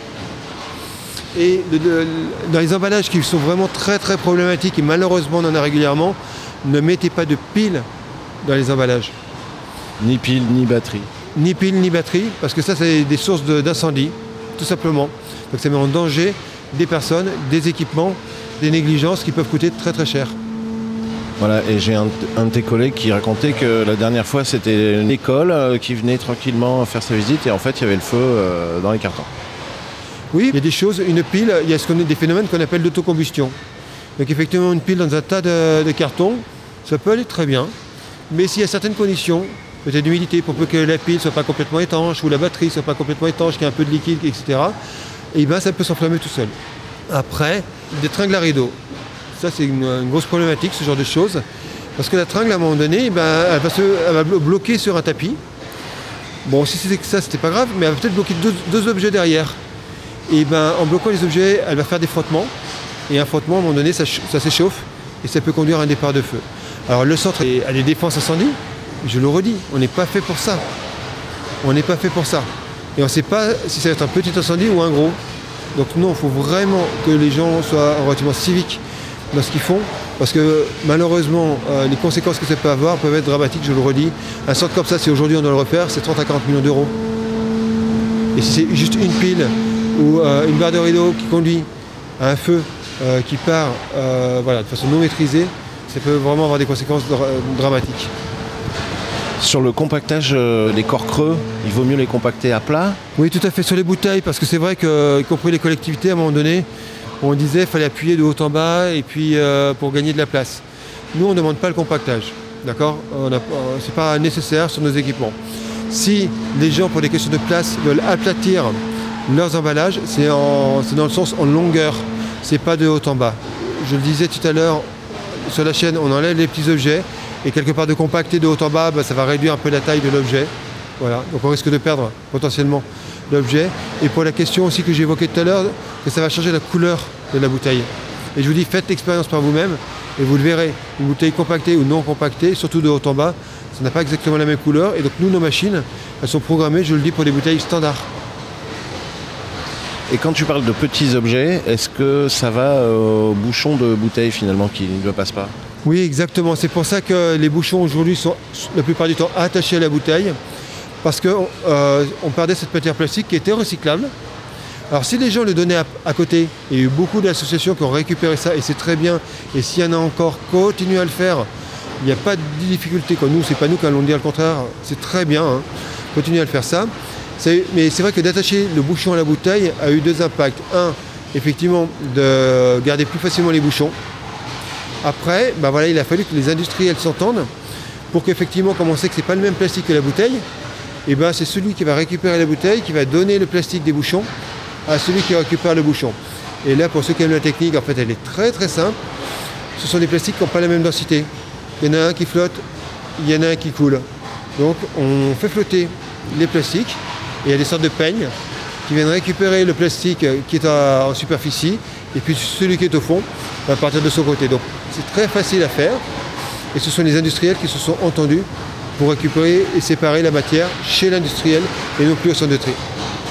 Et de, de, dans les emballages qui sont vraiment très très problématiques, et malheureusement on en a régulièrement, ne mettez pas de piles dans les emballages. Ni piles, ni batterie. Ni piles, ni batterie, parce que ça, c'est des sources de, d'incendie, tout simplement. Donc ça met en danger des personnes, des équipements, des négligences qui peuvent coûter très très cher. Voilà, et j'ai un, un de tes collègues qui racontait que la dernière fois, c'était l'école euh, qui venait tranquillement faire sa visite, et en fait, il y avait le feu euh, dans les cartons. Oui, il y a des choses, une pile, il y a ce qu'on est, des phénomènes qu'on appelle d'autocombustion. Donc effectivement, une pile dans un tas de, de cartons, ça peut aller très bien, mais s'il y a certaines conditions, peut-être d'humidité, pour peu que la pile ne soit pas complètement étanche, ou la batterie ne soit pas complètement étanche, qu'il y ait un peu de liquide, et cetera, et bien ça peut s'enflammer tout seul. Après, des tringles à rideaux. Ça, c'est une, une grosse problématique, ce genre de choses. Parce que la tringle, à un moment donné, ben, elle, va se, elle va bloquer sur un tapis. Bon, si c'était que ça, c'était pas grave, mais elle va peut-être bloquer deux, deux objets derrière. Et ben, en bloquant les objets, elle va faire des frottements. Et un frottement, à un moment donné, ça, ça s'échauffe et ça peut conduire à un départ de feu. Alors, le centre a des défenses incendie. Je le redis, on n'est pas fait pour ça. On n'est pas fait pour ça. Et on ne sait pas si ça va être un petit incendie ou un gros. Donc non, il faut vraiment que les gens soient relativement civiques dans ce qu'ils font, parce que malheureusement, euh, les conséquences que ça peut avoir peuvent être dramatiques, je le redis. Un centre comme ça, si aujourd'hui on doit le refaire, c'est trente à quarante millions d'euros. Et si c'est juste une pile ou euh, une barre de rideau qui conduit à un feu euh, qui part euh, voilà, de façon non maîtrisée, ça peut vraiment avoir des conséquences dra- dramatiques. Sur le compactage, euh, les corps creux, il vaut mieux les compacter à plat? Oui, tout à fait, sur les bouteilles, parce que c'est vrai que, y compris les collectivités, à un moment donné, on disait qu'il fallait appuyer de haut en bas et puis euh, pour gagner de la place. Nous, on ne demande pas le compactage, d'accord ? Ce n'est pas nécessaire sur nos équipements. Si les gens, pour des questions de place, veulent aplatir leurs emballages, c'est, en, c'est dans le sens en longueur, c'est pas de haut en bas. Je le disais tout à l'heure, sur la chaîne, on enlève les petits objets, et quelque part de compacter de haut en bas, bah, ça va réduire un peu la taille de l'objet. Voilà. Donc on risque de perdre potentiellement l'objet. Et pour la question aussi que j'ai évoquée tout à l'heure, que ça va changer la couleur de la bouteille. Et je vous dis, faites l'expérience par vous-même, et vous le verrez. Une bouteille compactée ou non compactée, surtout de haut en bas, ça n'a pas exactement la même couleur. Et donc nous, nos machines, elles sont programmées, je le dis, pour des bouteilles standards. Et quand tu parles de petits objets, est-ce que ça va au bouchon de bouteille finalement qui ne passe pas? Oui, exactement. C'est pour ça que les bouchons aujourd'hui sont la plupart du temps attachés à la bouteille. parce qu'on euh, perdait cette matière plastique qui était recyclable. Alors si les gens le donnaient à, à côté, il y a eu beaucoup d'associations qui ont récupéré ça et c'est très bien. Et s'il y en a encore, continuez à le faire. Il n'y a pas de difficulté. Quoi. Nous, c'est pas nous qui allons dire le contraire. C'est très bien. Hein. Continuez à le faire ça. C'est, mais c'est vrai que d'attacher le bouchon à la bouteille a eu deux impacts. Un, effectivement, de garder plus facilement les bouchons. Après, bah voilà, il a fallu que les industriels s'entendent pour qu'effectivement, comme on sait que c'est pas le même plastique que la bouteille, et ben c'est celui qui va récupérer la bouteille qui va donner le plastique des bouchons à celui qui récupère le bouchon. Et là, pour ceux qui aiment la technique, en fait, elle est très très simple. Ce sont des plastiques qui n'ont pas la même densité. Il y en a un qui flotte, il y en a un qui coule. Donc, on fait flotter les plastiques et il y a des sortes de peignes qui viennent récupérer le plastique qui est en superficie et puis celui qui est au fond va partir de son côté. Donc, c'est très facile à faire et ce sont les industriels qui se sont entendus pour récupérer et séparer la matière chez l'industriel et non plus au centre de tri.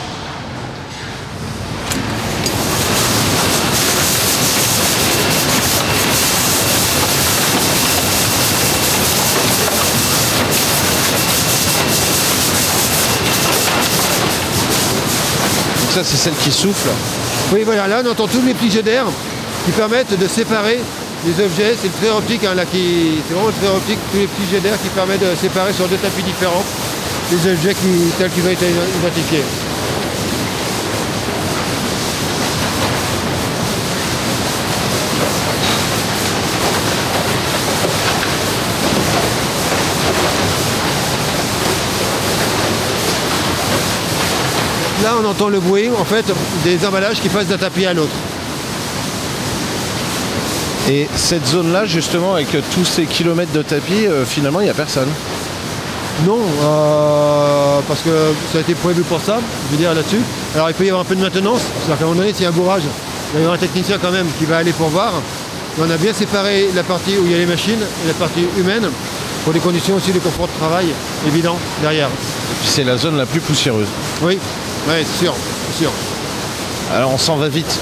Ça, c'est celle qui souffle. Oui, voilà, là on entend tous les petits jets d'air qui permettent de séparer les objets. C'est le trait optique, hein, là, qui... c'est vraiment le trait optique, tous les petits jets d'air qui permettent de séparer sur deux tapis différents les objets qui... tels qu'ils ont été identifiés. Là, on entend le bruit en fait, des emballages qui passent d'un tapis à l'autre. Et cette zone-là, justement, avec tous ces kilomètres de tapis, euh, finalement, il n'y a personne. Non, euh, parce que ça a été prévu pour ça, je veux dire là-dessus. Alors il peut y avoir un peu de maintenance, c'est-à-dire qu'à un moment donné, s'il y a un bourrage, il va y avoir un technicien quand même qui va aller pour voir. Mais on a bien séparé la partie où il y a les machines et la partie humaine, pour des conditions aussi de confort de travail évident derrière. Et puis c'est la zone la plus poussiéreuse. Oui. Oui, c'est sûr, c'est sûr. Alors on s'en va vite.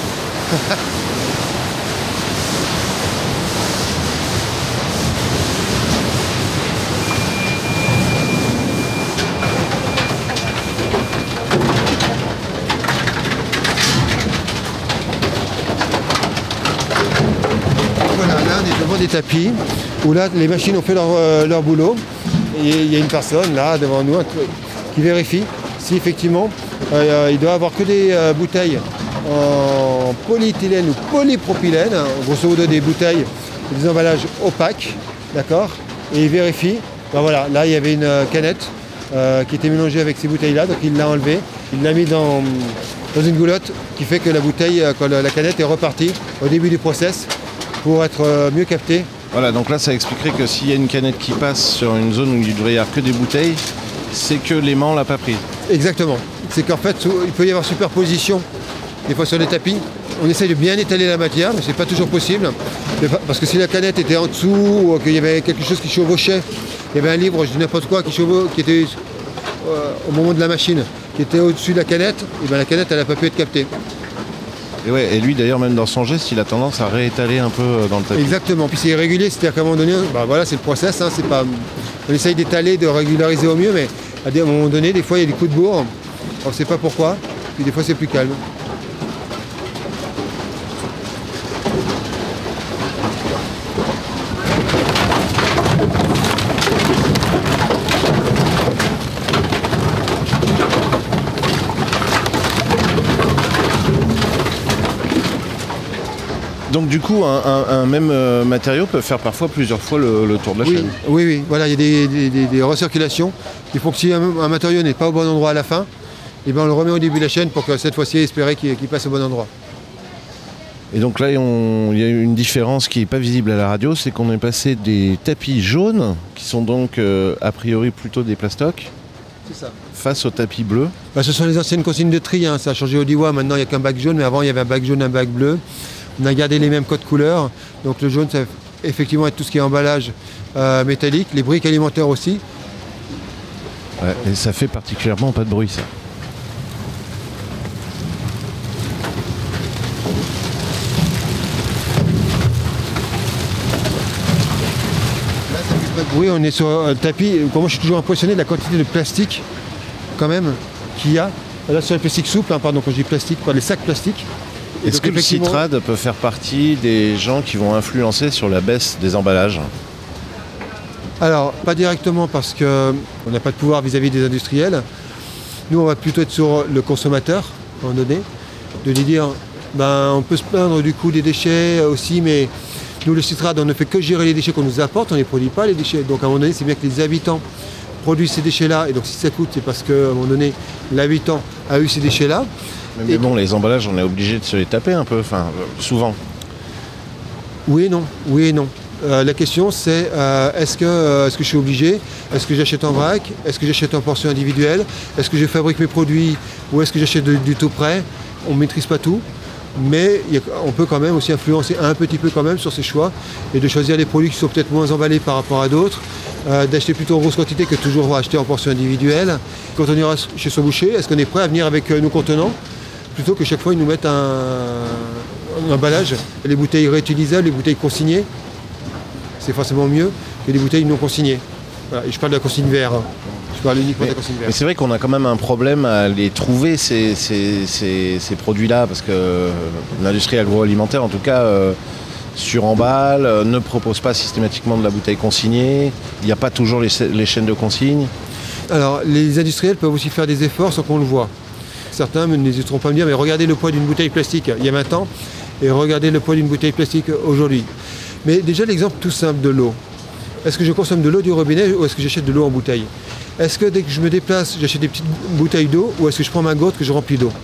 Voilà, là on est devant des tapis où là les machines ont fait leur, euh, leur boulot. Et il y a une personne là devant nous qui vérifie si effectivement euh, il doit avoir que des euh, bouteilles en polyéthylène ou polypropylène, hein, grosso modo des bouteilles, des emballages opaques, d'accord, et il vérifie. Ben voilà, là il y avait une euh, canette euh, qui était mélangée avec ces bouteilles-là, donc il l'a enlevée, il l'a mis dans, dans une goulotte qui fait que la bouteille, euh, quand la, la canette est repartie au début du process pour être euh, mieux captée. Voilà, donc là ça expliquerait que s'il y a une canette qui passe sur une zone où il devrait y avoir que des bouteilles, c'est que l'aimant l'a pas prise. Exactement. C'est qu'en fait, il peut y avoir superposition des fois sur les tapis. On essaye de bien étaler la matière, mais c'est pas toujours possible. Parce que si la canette était en dessous, ou qu'il y avait quelque chose qui chevauchait, il y avait un livre, je dis n'importe quoi, qui, chevau... qui était euh, au moment de la machine, qui était au-dessus de la canette, et bien la canette, elle n'a pas pu être captée. Et, ouais, et lui d'ailleurs, même dans son geste, il a tendance à réétaler un peu dans le tapis. Exactement. Puis c'est irrégulier, c'est-à-dire qu'à un moment donné, bah voilà, c'est le process. Hein, c'est pas... On essaye d'étaler, de régulariser au mieux, mais à un moment donné, des fois, il y a des coups de bourre. On ne sait pas pourquoi. Puis des fois, c'est plus calme. Donc du coup, un, un, un même euh, matériau peut faire parfois plusieurs fois le, le tour de la oui, chaîne. Oui, oui, voilà, il y a des, des, des, des recirculations qui font que si un, un matériau n'est pas au bon endroit à la fin, et ben on le remet au début de la chaîne pour que cette fois-ci, espérer qu'il, qu'il passe au bon endroit. Et donc là, on, il y a une différence qui n'est pas visible à la radio, c'est qu'on est passé des tapis jaunes, qui sont donc euh, a priori plutôt des plastocs, c'est ça, face aux tapis bleus. Bah, ce sont les anciennes consignes de tri, hein. Ça a changé au D I W A, maintenant il n'y a qu'un bac jaune, mais avant il y avait un bac jaune, un bac bleu. On a gardé les mêmes codes couleurs, donc le jaune, ça va effectivement être tout ce qui est emballage euh, métallique, les briques alimentaires aussi. Ouais, et ça fait particulièrement pas de bruit, ça. Là, ça fait pas de bruit, on est sur le tapis. Moi, je suis toujours impressionné de la quantité de plastique quand même qu'il y a. Là, sur les plastiques souples, hein, pardon, quand je dis plastique, pas les sacs plastiques. Et Est-ce donc, que le effectivement- Citrad peut faire partie des gens qui vont influencer sur la baisse des emballages? Alors, pas directement parce qu'on n'a pas de pouvoir vis-à-vis des industriels. Nous, on va plutôt être sur le consommateur, à un moment donné, de lui dire, ben, on peut se plaindre du coût des déchets aussi, mais nous, le Citrad, on ne fait que gérer les déchets qu'on nous apporte, on ne les produit pas, les déchets. Donc, à un moment donné, c'est bien que les habitants produisent ces déchets-là. Et donc, si ça coûte, c'est parce qu'à un moment donné, l'habitant a eu ces déchets-là. Mais Et- bon, les emballages, on est obligé de se les taper un peu, enfin, euh, souvent. Oui et non, oui et non. Euh, la question c'est euh, est-ce que, euh, est-ce que je suis obligé? Est-ce que j'achète en vrac? Est-ce que j'achète en portion individuelle? Est-ce que je fabrique mes produits ou est-ce que j'achète de- du tout prêt? On ne maîtrise pas tout, mais il y a- on peut quand même aussi influencer un petit peu quand même sur ces choix et de choisir des produits qui sont peut-être moins emballés par rapport à d'autres, euh, d'acheter plutôt en grosse quantité que toujours acheter en portion individuelle. Quand on ira chez son boucher, est-ce qu'on est prêt à venir avec euh, nos contenants plutôt que chaque fois ils nous mettent un, un emballage? Les bouteilles réutilisables, les bouteilles consignées, c'est forcément mieux que des bouteilles non consignées. Voilà, et je parle de la consigne verre. hein. Je parle uniquement de la consigne Mais verre. c'est vrai qu'on a quand même un problème à les trouver, ces, ces- ces- ces produits-là, parce que euh, l'industrie agroalimentaire, en tout cas, euh, suremballe, euh, ne propose pas systématiquement de la bouteille consignée. Il n'y a pas toujours les, les chaînes de consigne. Alors, les industriels peuvent aussi faire des efforts sans qu'on le voit. Certains n'hésiteront pas à me dire, mais regardez le poids d'une bouteille plastique il y a vingt ans et regardez le poids d'une bouteille plastique aujourd'hui. Mais déjà, l'exemple tout simple de l'eau. Est-ce que je consomme de l'eau du robinet ou est-ce que j'achète de l'eau en bouteille? Est-ce que dès que je me déplace, j'achète des petites bouteilles d'eau ou est-ce que je prends ma gourde que je remplis d'eau?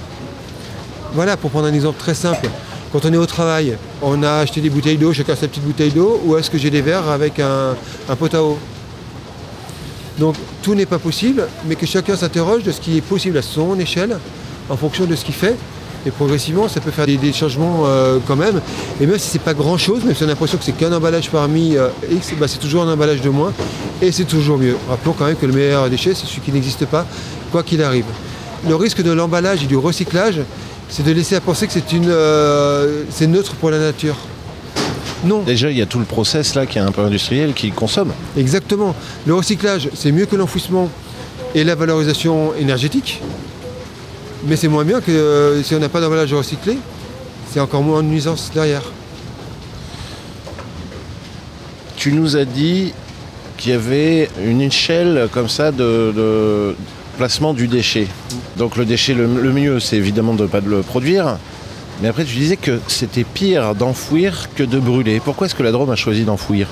Voilà, pour prendre un exemple très simple. Quand on est au travail, on a acheté des bouteilles d'eau, chacun sa petite bouteille d'eau, ou est-ce que j'ai des verres avec un, un pot à eau? Donc tout n'est pas possible, mais que chacun s'interroge de ce qui est possible à son échelle, en fonction de ce qu'il fait. Et progressivement, ça peut faire des, des changements euh, quand même. Et même si c'est pas grand-chose, même si on a l'impression que c'est qu'un emballage parmi euh, X, bah, c'est toujours un emballage de moins. Et c'est toujours mieux. Rappelons quand même que le meilleur déchet, c'est celui qui n'existe pas, quoi qu'il arrive. Le risque de l'emballage et du recyclage, c'est de laisser à penser que c'est une, euh, c'est neutre pour la nature. Non. Déjà, il y a tout le process là qui est un peu industriel, qui consomme. Exactement. Le recyclage, c'est mieux que l'enfouissement et la valorisation énergétique. Mais c'est moins bien que euh, si on n'a pas d'emballage recyclé, c'est encore moins de nuisance derrière. Tu nous as dit qu'il y avait une échelle comme ça de, de placement du déchet. Donc le déchet, le, le mieux, c'est évidemment de ne pas le produire. Mais après, tu disais que c'était pire d'enfouir que de brûler. Pourquoi est-ce que la Drôme a choisi d'enfouir?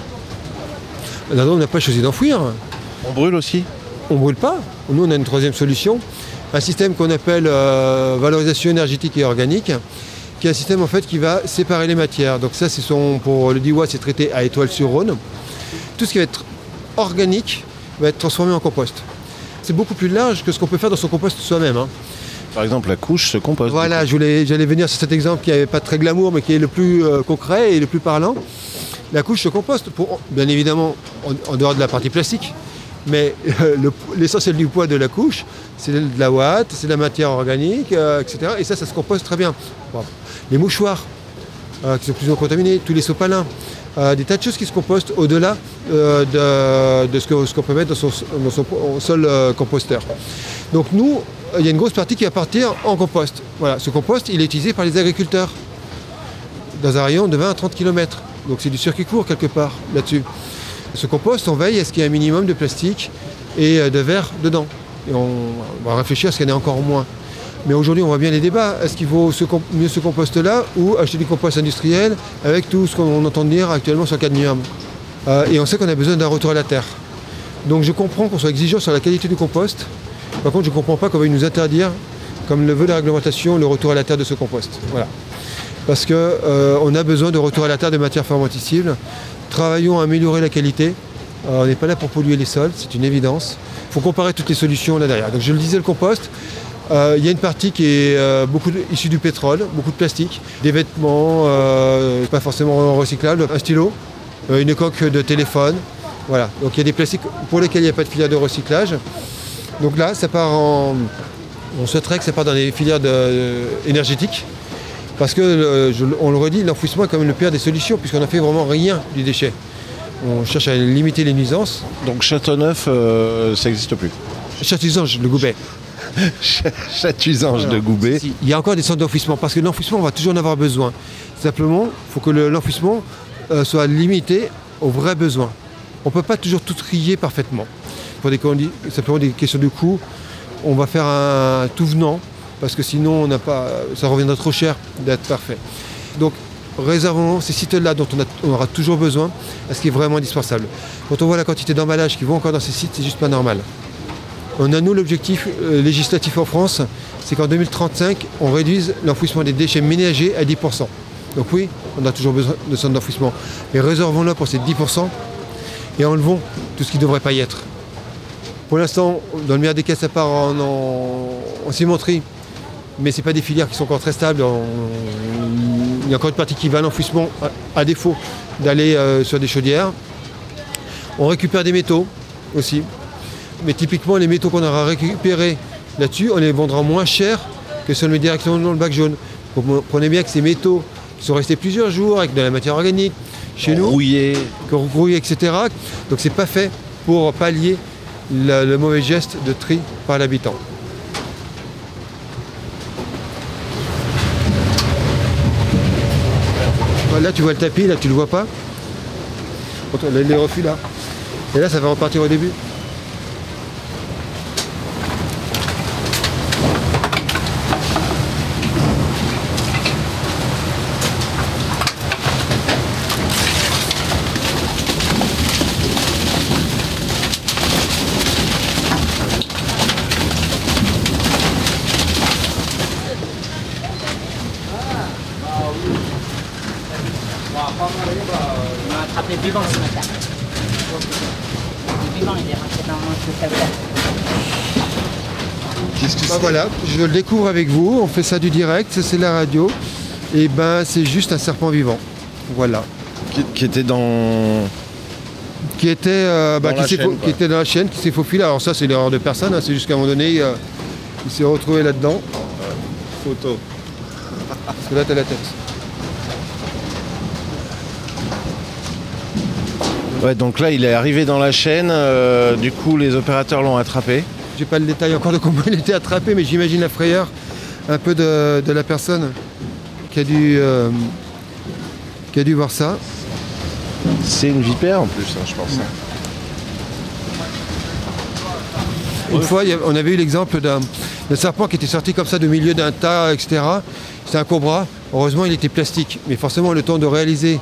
La Drôme n'a pas choisi d'enfouir. On brûle aussi? On ne brûle pas. Nous, on a une troisième solution. Un système qu'on appelle euh, valorisation énergétique et organique, qui est un système en fait qui va séparer les matières. Donc ça, c'est son, pour le dix watts, c'est traité à Étoile-sur-Rhône. Tout ce qui va être organique va être transformé en compost. C'est beaucoup plus large que ce qu'on peut faire dans son compost soi-même. hein. Par exemple, la couche se compose. Voilà, je voulais, j'allais venir sur cet exemple qui n'est pas très glamour, mais qui est le plus euh, concret et le plus parlant. La couche se composte, pour, bien évidemment, en, en dehors de la partie plastique. Mais euh, le- l'essentiel du poids de la couche, c'est de la ouate, c'est de la matière organique, euh, et cetera. Et ça, ça se compose très bien. Bon. Les mouchoirs, euh, qui sont plus ou moins contaminés, tous les sopalins, euh, des tas de choses qui se compostent au-delà euh, de, de ce qu'on ce qu'on peut mettre dans son, dans son sol euh, composteur. Donc nous, il y a une grosse partie qui va partir en compost. Voilà, ce compost, il est utilisé par les agriculteurs dans un rayon de vingt à trente kilomètres. Donc c'est du circuit court quelque part là-dessus. Ce compost, on veille à ce qu'il y ait un minimum de plastique et de verre dedans. Et on va réfléchir à ce qu'il y en ait encore moins. Mais aujourd'hui, on voit bien les débats. Est-ce qu'il vaut ce comp- mieux ce compost-là ou acheter du compost industriel avec tout ce qu'on entend dire actuellement sur le cadmium? Euh, Et on sait qu'on a besoin d'un retour à la terre. Donc je comprends qu'on soit exigeant sur la qualité du compost. Par contre, je ne comprends pas qu'on veuille nous interdire, comme le veut la réglementation, le retour à la terre de ce compost. Voilà. Parce qu'on euh, a besoin de retour à la terre de matières fermentescibles. Travaillons à améliorer la qualité. Euh, on n'est pas là pour polluer les sols, c'est une évidence. Il faut comparer toutes les solutions là derrière. Donc je le disais, le compost, euh, il y a une partie qui est euh, beaucoup de- issue du pétrole, beaucoup de plastique, des vêtements, euh, pas forcément recyclables, un stylo, euh, une coque de téléphone. Voilà. Donc il y a des plastiques pour lesquels il n'y a pas de filière de recyclage. Donc là, ça part en... on souhaiterait que ça parte dans des filières de- euh, énergétiques. Parce que, euh, je- on le redit, l'enfouissement est quand même le pire des solutions, puisqu'on n'a fait vraiment rien du déchet. On cherche à limiter les nuisances. Donc Châteauneuf, euh, ça n'existe plus. Châtuzange, le Goubet. Châtuzange de Goubet. Si, il y a encore des centres d'enfouissement, parce que l'enfouissement, on va toujours en avoir besoin. Simplement, il faut que le, l'enfouissement euh, soit limité aux vrais besoins. On ne peut pas toujours tout trier parfaitement. Pour des, simplement des questions de coût, on va faire un tout venant, parce que sinon, on n'a pas, ça reviendra trop cher d'être parfait. Donc, réservons ces sites-là dont on, a, on aura toujours besoin à ce qui est vraiment indispensable. Quand on voit la quantité d'emballages qui vont encore dans ces sites, c'est juste pas normal. On a, nous, l'objectif euh, législatif en France, c'est qu'en deux mille trente-cinq, on réduise l'enfouissement des déchets ménagers à dix pour cent. Donc oui, on a toujours besoin de centres d'enfouissement, mais réservons-le pour ces dix pour cent et enlevons tout ce qui ne devrait pas y être. Pour l'instant, dans le meilleur des cas, ça part en, en, en cimenterie, mais ce n'est pas des filières qui sont encore très stables. On, il y a encore une partie qui va à l'enfouissement, à, à défaut d'aller euh, sur des chaudières. On récupère des métaux aussi. Mais typiquement, les métaux qu'on aura récupérés là-dessus, on les vendra moins cher que si on le met directement dans le bac jaune. Donc, comprenez bien que ces métaux qui sont restés plusieurs jours avec de la matière organique chez nous, Rouillé. rouillés, et cetera. Donc c'est pas fait pour pallier le, le mauvais geste de tri par l'habitant. Là, tu vois le tapis, là, tu le vois pas. Les refus là. Et là, ça va repartir au début. On a attrapé vivant ce matin. Vivant, il est rentré dans le cabinet. Qu'est-ce que bah voilà, je le découvre avec vous, on fait ça du direct, c'est la radio. Et ben c'est juste un serpent vivant. Voilà. Qui, qui était dans. Qui était, euh, bah, dans qui, chaîne, qui était dans la chaîne, qui s'est faufilé. Alors ça c'est l'erreur de personne, hein. C'est juste qu'à un moment donné, euh, il s'est retrouvé là-dedans. Photo. Parce que là t'as la tête. Ouais, donc là, il est arrivé dans la chaîne. Euh, du coup, les opérateurs l'ont attrapé. J'ai pas le détail encore de comment il était attrapé, mais j'imagine la frayeur un peu de, de la personne qui a dû, euh, qui a dû voir ça. C'est une vipère en plus, hein, je pense. Une ouais. fois, on avait eu l'exemple d'un, d'un serpent qui était sorti comme ça du milieu d'un tas, et cetera. C'était un cobra. Heureusement, il était plastique. Mais forcément, le temps de réaliser.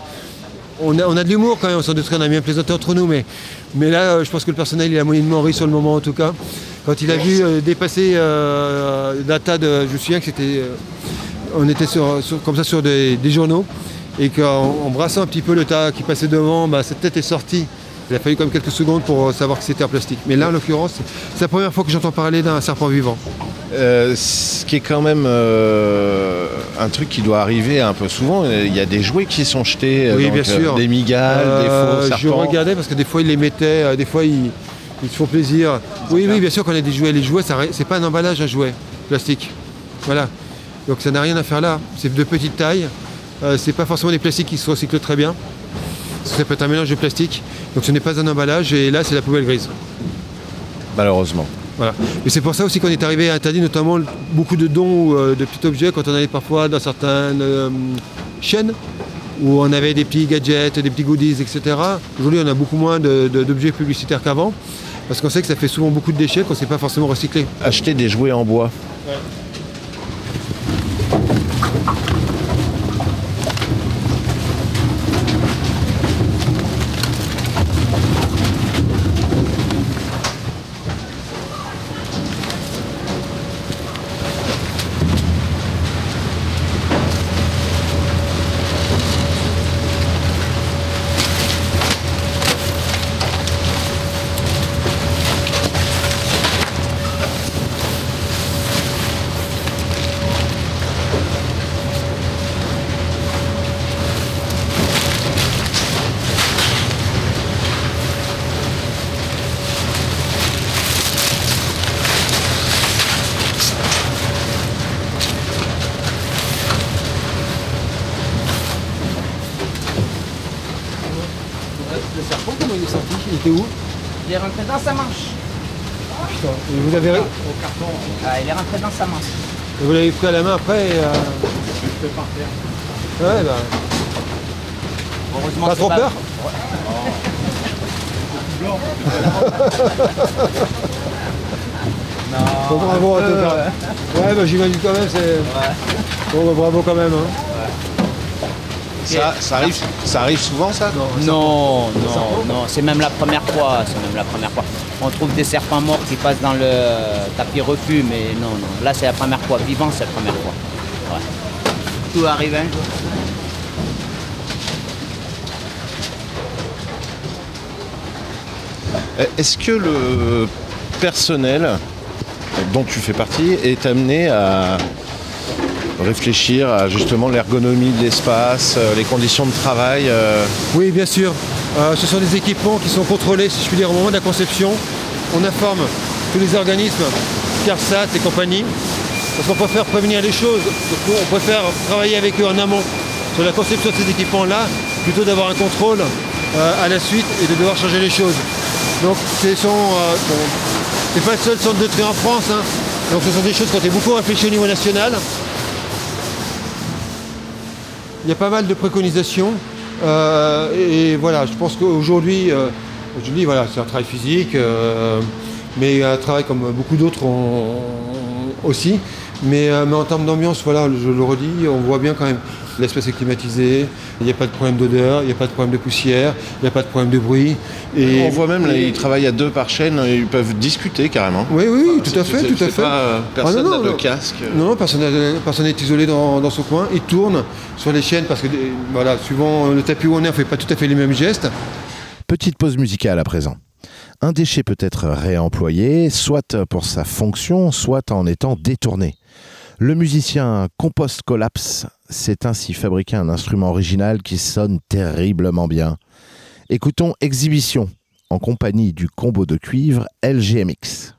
On a, on a de l'humour quand même, on s'en douterait, on a bien plaisanté entre nous, mais, mais là, euh, je pense que le personnel, il a moyennement ri sur le moment en tout cas. Quand il a vu euh, dépasser euh, d'un tas de... Je me souviens que c'était... Euh, on était sur, sur, comme ça sur des, des journaux, et qu'en en brassant un petit peu le tas qui passait devant, bah, cette tête est sortie. Il a fallu quand même quelques secondes pour savoir que c'était en plastique. Mais là, en l'occurrence, c'est la première fois que j'entends parler d'un serpent vivant. Euh, ce qui est quand même euh, un truc qui doit arriver un peu souvent. Il y a des jouets qui sont jetés, oui, donc, bien sûr. Euh, des migales, euh, des faux serpents. Je regardais parce que des fois ils les mettaient, euh, des fois ils, ils se font plaisir. Oui, oui, bien sûr qu'on a des jouets. Les jouets, ça, c'est pas un emballage, un jouet plastique. Voilà. Donc ça n'a rien à faire là. C'est de petite taille. Euh, c'est pas forcément des plastiques qui se recyclent très bien. Ça peut être un mélange de plastique. Donc ce n'est pas un emballage et là c'est la poubelle grise. Malheureusement. Voilà. Et c'est pour ça aussi qu'on est arrivé à interdire notamment beaucoup de dons ou euh, de petits objets quand on allait parfois dans certaines euh, chaînes où on avait des petits gadgets, des petits goodies, et cetera. Aujourd'hui on a beaucoup moins de, de, d'objets publicitaires qu'avant parce qu'on sait que ça fait souvent beaucoup de déchets qu'on ne sait pas forcément recycler. Acheter des jouets en bois. Ouais. Le serpent, comment il est sorti? Il était où? Il est rentré dans sa manche. D'accord. Et vous avez, Au carton, ah, il est rentré dans sa masse. et vous l'avez pris à la main après et, euh, Je peux partir. ouais, bah, Heureusement, pas c'est trop peur Bon, bravo en tout cas. Ouais, bah j'imagine quand même, c'est... Bon, bah, bravo quand même. Hein. Ça, ça, arrive, ça arrive souvent, ça? Non, non, non, c'est même la première fois, c'est même la première fois. On trouve des serpents morts qui passent dans le tapis refus, mais non, non. Là, c'est la première fois. Vivant, c'est la première fois. Ouais. Tout arrive un jour. Est-ce que le personnel dont tu fais partie est amené à réfléchir à justement l'ergonomie de l'espace, les conditions de travail euh... Oui, bien sûr. Euh, ce sont des équipements qui sont contrôlés, si je puis dire, au moment de la conception. On informe tous les organismes, CARSAT et compagnie, parce qu'on préfère prévenir les choses. Donc, on préfère travailler avec eux en amont sur la conception de ces équipements-là, plutôt d'avoir un contrôle euh, à la suite et de devoir changer les choses. Donc, ce sont, euh, bon, c'est pas le seul centre de tri en France, hein. Donc, ce sont des choses qui ont été beaucoup réfléchies au niveau national. Il y a pas mal de préconisations euh, et, et voilà, je pense qu'aujourd'hui, euh, je dis voilà, c'est un travail physique, euh, mais un travail comme beaucoup d'autres ont, ont aussi. Mais, euh, mais en termes d'ambiance, voilà, je le redis, on voit bien quand même. L'espace est climatisé, il n'y a pas de problème d'odeur, il n'y a pas de problème de poussière, il n'y a pas de problème de bruit. Et on voit même, là, ils travaillent à deux par chaîne, ils peuvent discuter carrément. Oui, oui, Enfin, tout à fait, tout à fait. Pas, euh, personne ah, non, n'a non, de non. casque. Non, personne n'est isolé dans, dans son coin. Ils tournent sur les chaînes parce que, voilà, suivant le tapis où on est, on ne fait pas tout à fait les mêmes gestes. Petite pause musicale à présent. Un déchet peut être réemployé, soit pour sa fonction, soit en étant détourné. Le musicien Compost Collapse s'est ainsi fabriqué un instrument original qui sonne terriblement bien. Écoutons Exhibition en compagnie du combo de cuivre L G M X.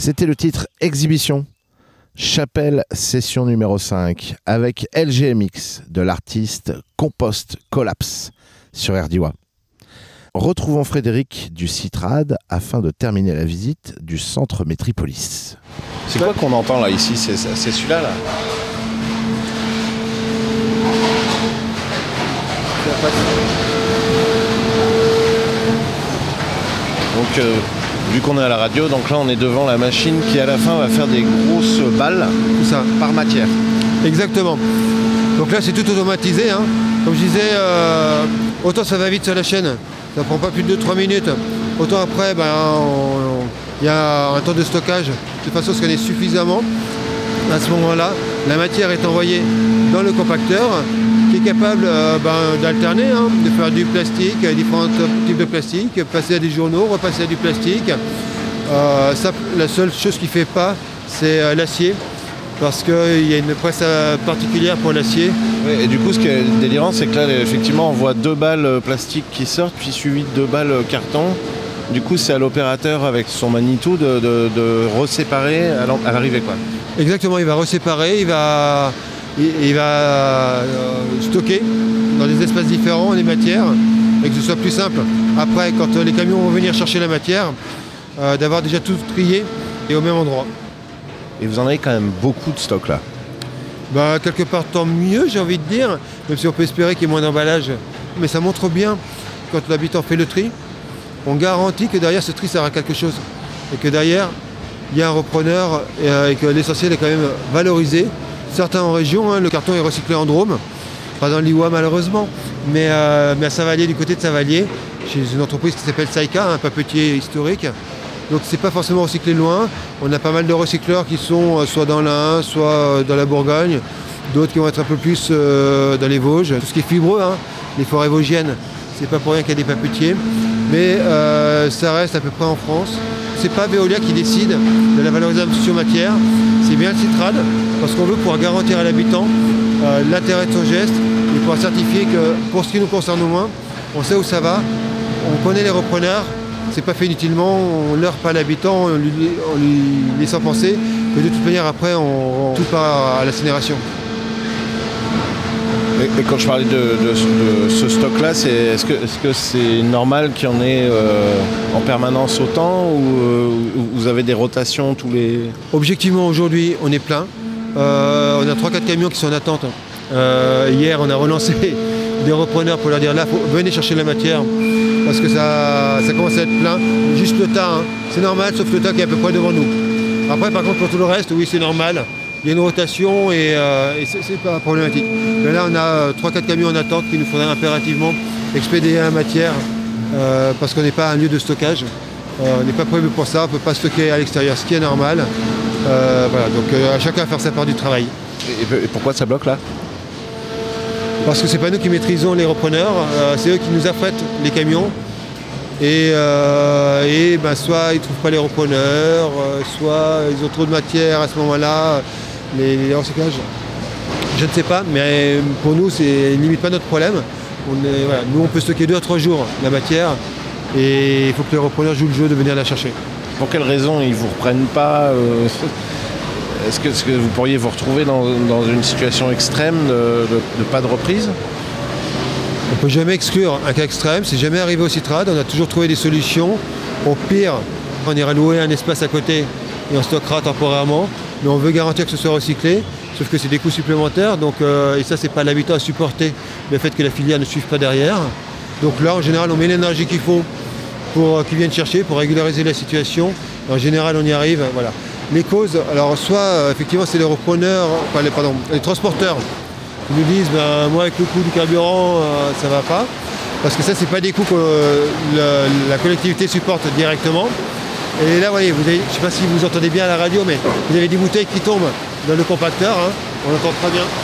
C'était le titre Exhibition, Chapelle session numéro cinq, avec L G M X de l'artiste Compost Collapse sur R D W A. Retrouvons Frédéric du Citrad afin de terminer la visite du centre Métripolis. C'est quoi qu'on entend là ici? C'est, c'est celui-là là Donc euh, vu qu'on est à la radio, donc là on est devant la machine qui à la fin va faire des grosses balles. Tout ça. Par matière. Exactement. Donc là c'est tout automatisé, hein. Comme je disais, euh, autant ça va vite sur la chaîne, ça prend pas plus de deux trois minutes. Autant après, ben, il y a un temps de stockage, de façon à ce qu'on ait suffisamment. À ce moment-là, la matière est envoyée dans le compacteur, qui est capable euh, ben, d'alterner, hein, de faire du plastique, différents types de plastique, passer à des journaux, repasser à du plastique. Euh, ça, la seule chose qu'il ne fait pas, c'est euh, l'acier, parce qu'il y a une presse particulière pour l'acier. Oui, et du coup, ce qui est délirant, c'est que là, effectivement, on voit deux balles plastiques qui sortent, puis suivi de deux balles carton. Du coup, c'est à l'opérateur, avec son Manitou, de, de, de reséparer à l'arrivée, quoi. Exactement, il va reséparer, il va, il, il va euh, stocker dans des espaces différents les matières, et que ce soit plus simple. Après, quand les camions vont venir chercher la matière, euh, d'avoir déjà tout trié et au même endroit. Et vous en avez quand même beaucoup de stock là. Bah, quelque part tant mieux, j'ai envie de dire, même si on peut espérer qu'il y ait moins d'emballage. Mais ça montre bien, quand l'habitant fait le tri, on garantit que derrière ce tri sert à quelque chose. Et que derrière, il y a un repreneur et, euh, et que l'essentiel est quand même valorisé. Certains en région, hein, le carton est recyclé en Drôme, pas dans l'I W A malheureusement, mais, euh, mais à Saint-Vallier, du côté de Saint-Vallier, chez une entreprise qui s'appelle Saïka, un papetier historique. Donc c'est pas forcément recyclé loin. On a pas mal de recycleurs qui sont euh, soit dans l'Ain, soit euh, dans la Bourgogne, d'autres qui vont être un peu plus euh, dans les Vosges. Tout ce qui est fibreux, hein, les forêts vosgiennes, c'est pas pour rien qu'il y a des papetiers. Mais euh, ça reste à peu près en France. C'est pas Veolia qui décide de la valorisation matière, c'est bien le Citrad, parce qu'on veut pouvoir garantir à l'habitant euh, l'intérêt de son geste et pouvoir certifier que pour ce qui nous concerne au moins, on sait où ça va, on connaît les repreneurs. C'est pas fait inutilement, on leurre pas l'habitant en lui, en lui laissant penser que de toute manière après on, on tout part à l'incinération. Et, et quand je parlais de, de, de ce stock-là, c'est, est-ce, que, est-ce que c'est normal qu'il y en ait euh, en permanence autant ou euh, vous avez des rotations tous les... Objectivement aujourd'hui on est plein, euh, on a trois quatre camions qui sont en attente. Euh, hier on a relancé des repreneurs pour leur dire là, faut, venez chercher la matière. Parce que ça, ça commence à être plein, juste le tas, hein. C'est normal, sauf le tas qui est à peu près devant nous. Après, par contre, pour tout le reste, oui, c'est normal. Il y a une rotation et, euh, et c'est, c'est pas problématique. Mais là, on a trois quatre camions en attente qu'il nous faudrait impérativement expédier à la matière euh, parce qu'on n'est pas un lieu de stockage. Euh, on n'est pas prévu pour ça, on ne peut pas stocker à l'extérieur, ce qui est normal. Euh, voilà, donc euh, à chacun faire sa part du travail. Et, et pourquoi ça bloque là ? Parce que c'est pas nous qui maîtrisons les repreneurs, euh, c'est eux qui nous affrètent les camions. Et, euh, et ben, soit ils ne trouvent pas les repreneurs, euh, soit ils ont trop de matière à ce moment-là, les, les recyclages. Je ne sais pas, mais pour nous, c'est limite pas notre problème. On est, voilà, nous, on peut stocker deux à trois jours la matière et il faut que les repreneurs jouent le jeu de venir la chercher. Pour quelles raisons ils ne vous reprennent pas euh... Est-ce que, est-ce que vous pourriez vous retrouver dans, dans une situation extrême de, de, de pas de reprise ? On ne peut jamais exclure un cas extrême. C'est jamais arrivé au Citrad. On a toujours trouvé des solutions. Au pire, on ira louer un espace à côté et on stockera temporairement. Mais on veut garantir que ce soit recyclé. Sauf que c'est des coûts supplémentaires. Donc, euh, et ça, c'est pas l'habitant à supporter le fait que la filière ne suive pas derrière. Donc là, en général, on met l'énergie qu'il faut pour euh, qu'ils viennent chercher, pour régulariser la situation. Et en général, on y arrive. Voilà. Les causes, alors soit euh, effectivement c'est les repreneurs, enfin les, pardon, les transporteurs qui nous disent ben, moi avec le coût du carburant euh, ça va pas, parce que ça c'est pas des coûts que euh, le, la collectivité supporte directement. Et là vous voyez, vous avez, je sais pas si vous entendez bien à la radio, mais vous avez des bouteilles qui tombent dans le compacteur, hein, on entend très bien.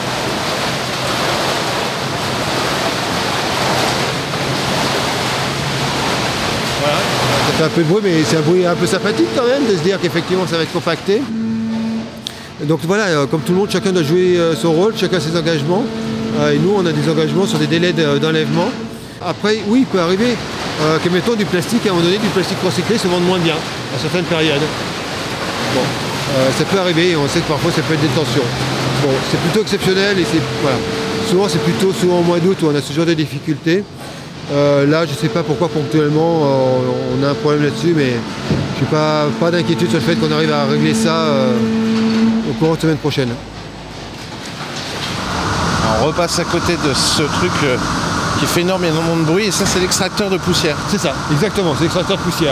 Voilà. Ça fait un peu de bruit, mais c'est un bruit un peu sympathique quand même de se dire qu'effectivement ça va être compacté. Donc voilà, comme tout le monde, chacun doit jouer son rôle, chacun ses engagements. Et nous, on a des engagements sur des délais d'enlèvement. Après, oui, il peut arriver euh, que, mettons, du plastique, à un moment donné, du plastique recyclé se vende moins bien à certaines périodes. Bon, euh, ça peut arriver et on sait que parfois ça peut être des tensions. Bon, c'est plutôt exceptionnel et c'est voilà. Souvent c'est plutôt souvent au mois d'août où on a ce genre de difficultés. Euh, là, je ne sais pas pourquoi ponctuellement euh, on a un problème là-dessus, mais je n'ai pas, pas d'inquiétude sur le fait qu'on arrive à régler ça euh, au courant de semaine prochaine. On repasse à côté de ce truc euh, qui fait énormément de bruit et ça c'est l'extracteur de poussière. C'est ça, exactement, c'est l'extracteur de poussière.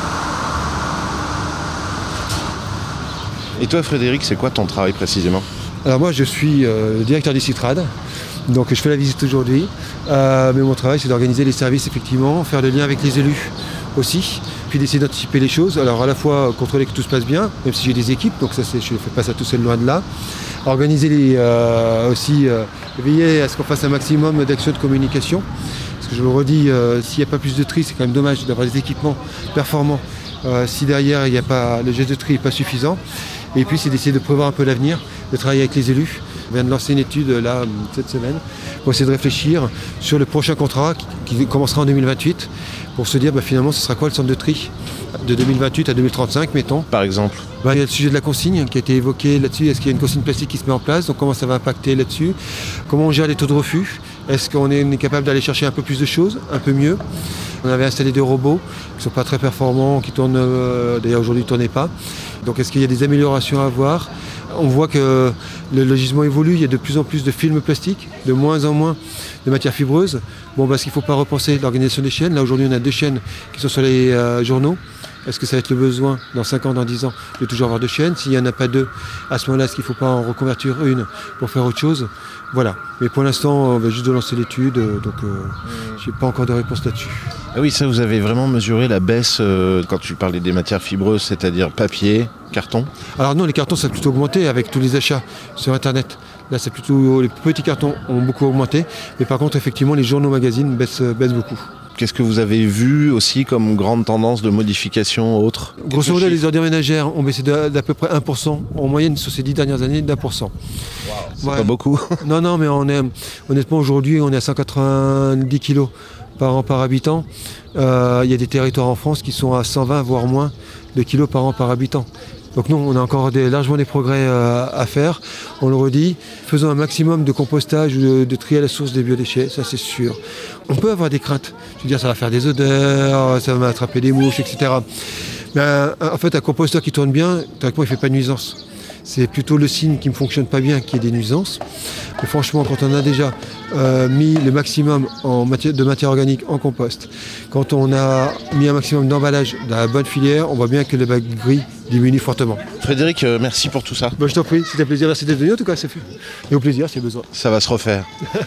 Et toi Frédéric, c'est quoi ton travail précisément? Alors moi je suis euh, le directeur du CITRAD, donc je fais la visite aujourd'hui, euh, mais mon travail c'est d'organiser les services effectivement, faire le lien avec les élus aussi, puis d'essayer d'anticiper les choses, alors à la fois contrôler que tout se passe bien, même si j'ai des équipes, donc ça c'est, je ne fais pas ça tout seul loin de là, organiser les, euh, aussi, euh, veiller à ce qu'on fasse un maximum d'actions de communication, parce que je le redis, euh, s'il n'y a pas plus de tri, c'est quand même dommage d'avoir des équipements performants, euh, si derrière il n'y a pas, le geste de tri n'est pas suffisant. Et puis c'est d'essayer de prévoir un peu l'avenir, de travailler avec les élus. On vient de lancer une étude là cette semaine pour essayer de réfléchir sur le prochain contrat qui, qui commencera en deux mille vingt-huit pour se dire bah, finalement ce sera quoi le centre de tri de deux mille vingt-huit à deux mille trente-cinq mettons. Par exemple bah, il y a le sujet de la consigne qui a été évoqué là-dessus. Est-ce qu'il y a une consigne plastique qui se met en place? Donc comment ça va impacter là-dessus? Comment on gère les taux de refus? Est-ce qu'on est, on est capable d'aller chercher un peu plus de choses, un peu mieux? On avait installé des robots qui ne sont pas très performants, qui tournent, euh, d'ailleurs aujourd'hui ne tournaient pas. Donc est-ce qu'il y a des améliorations à avoir? On voit que le, le gisement évolue, il y a de plus en plus de films plastiques, de moins en moins de matières fibreuses. Bon, parce qu'il ne faut pas repenser l'organisation des chaînes. Là aujourd'hui on a deux chaînes qui sont sur les euh, journaux. Est-ce que ça va être le besoin dans cinq ans, dans dix ans de toujours avoir deux chaînes? S'il n'y en a pas deux, à ce moment-là, est-ce qu'il ne faut pas en reconvertir une pour faire autre chose? Voilà. Mais pour l'instant, on va juste de lancer l'étude, donc euh, mmh. je n'ai pas encore de réponse là-dessus. Ah oui, ça vous avez vraiment mesuré la baisse euh, quand tu parlais des matières fibreuses, c'est-à-dire papier, carton? Alors non, les cartons ça a plutôt augmenté avec tous les achats sur internet. Là c'est plutôt, les petits cartons ont beaucoup augmenté, mais par contre effectivement les journaux magazines baissent, baissent beaucoup. Qu'est-ce que vous avez vu aussi comme grande tendance de modification autre? Grosso modo, les ordures ménagères ont baissé d'à peu près un pour cent en moyenne sur ces dix dernières années, d'un pour cent. Wow, c'est ouais. Pas beaucoup. Non, non, mais on est, honnêtement aujourd'hui on est à cent quatre-vingt-dix kilos par an par habitant. Euh, il y a des territoires en France qui sont à cent vingt voire moins de kilos par an par habitant. Donc non, on a encore des, largement des progrès euh, à faire. On le redit, faisons un maximum de compostage ou de, de tri à la source des biodéchets, ça c'est sûr. On peut avoir des craintes, je veux dire ça va faire des odeurs, ça va attraper des mouches, et cetera. Mais euh, en fait un composteur qui tourne bien, théoriquement il ne fait pas de nuisance. C'est plutôt le signe qui ne fonctionne pas bien qui est des nuisances. Mais franchement, quand on a déjà euh, mis le maximum en matière, de matière organique en compost, quand on a mis un maximum d'emballage dans la bonne filière, on voit bien que le bac gris diminue fortement. Frédéric, euh, merci pour tout ça. Bah, je t'en prie, c'était un plaisir. Merci d'être venu en tout cas, c'est fait. Et au plaisir, s'il y a besoin. Ça va se refaire.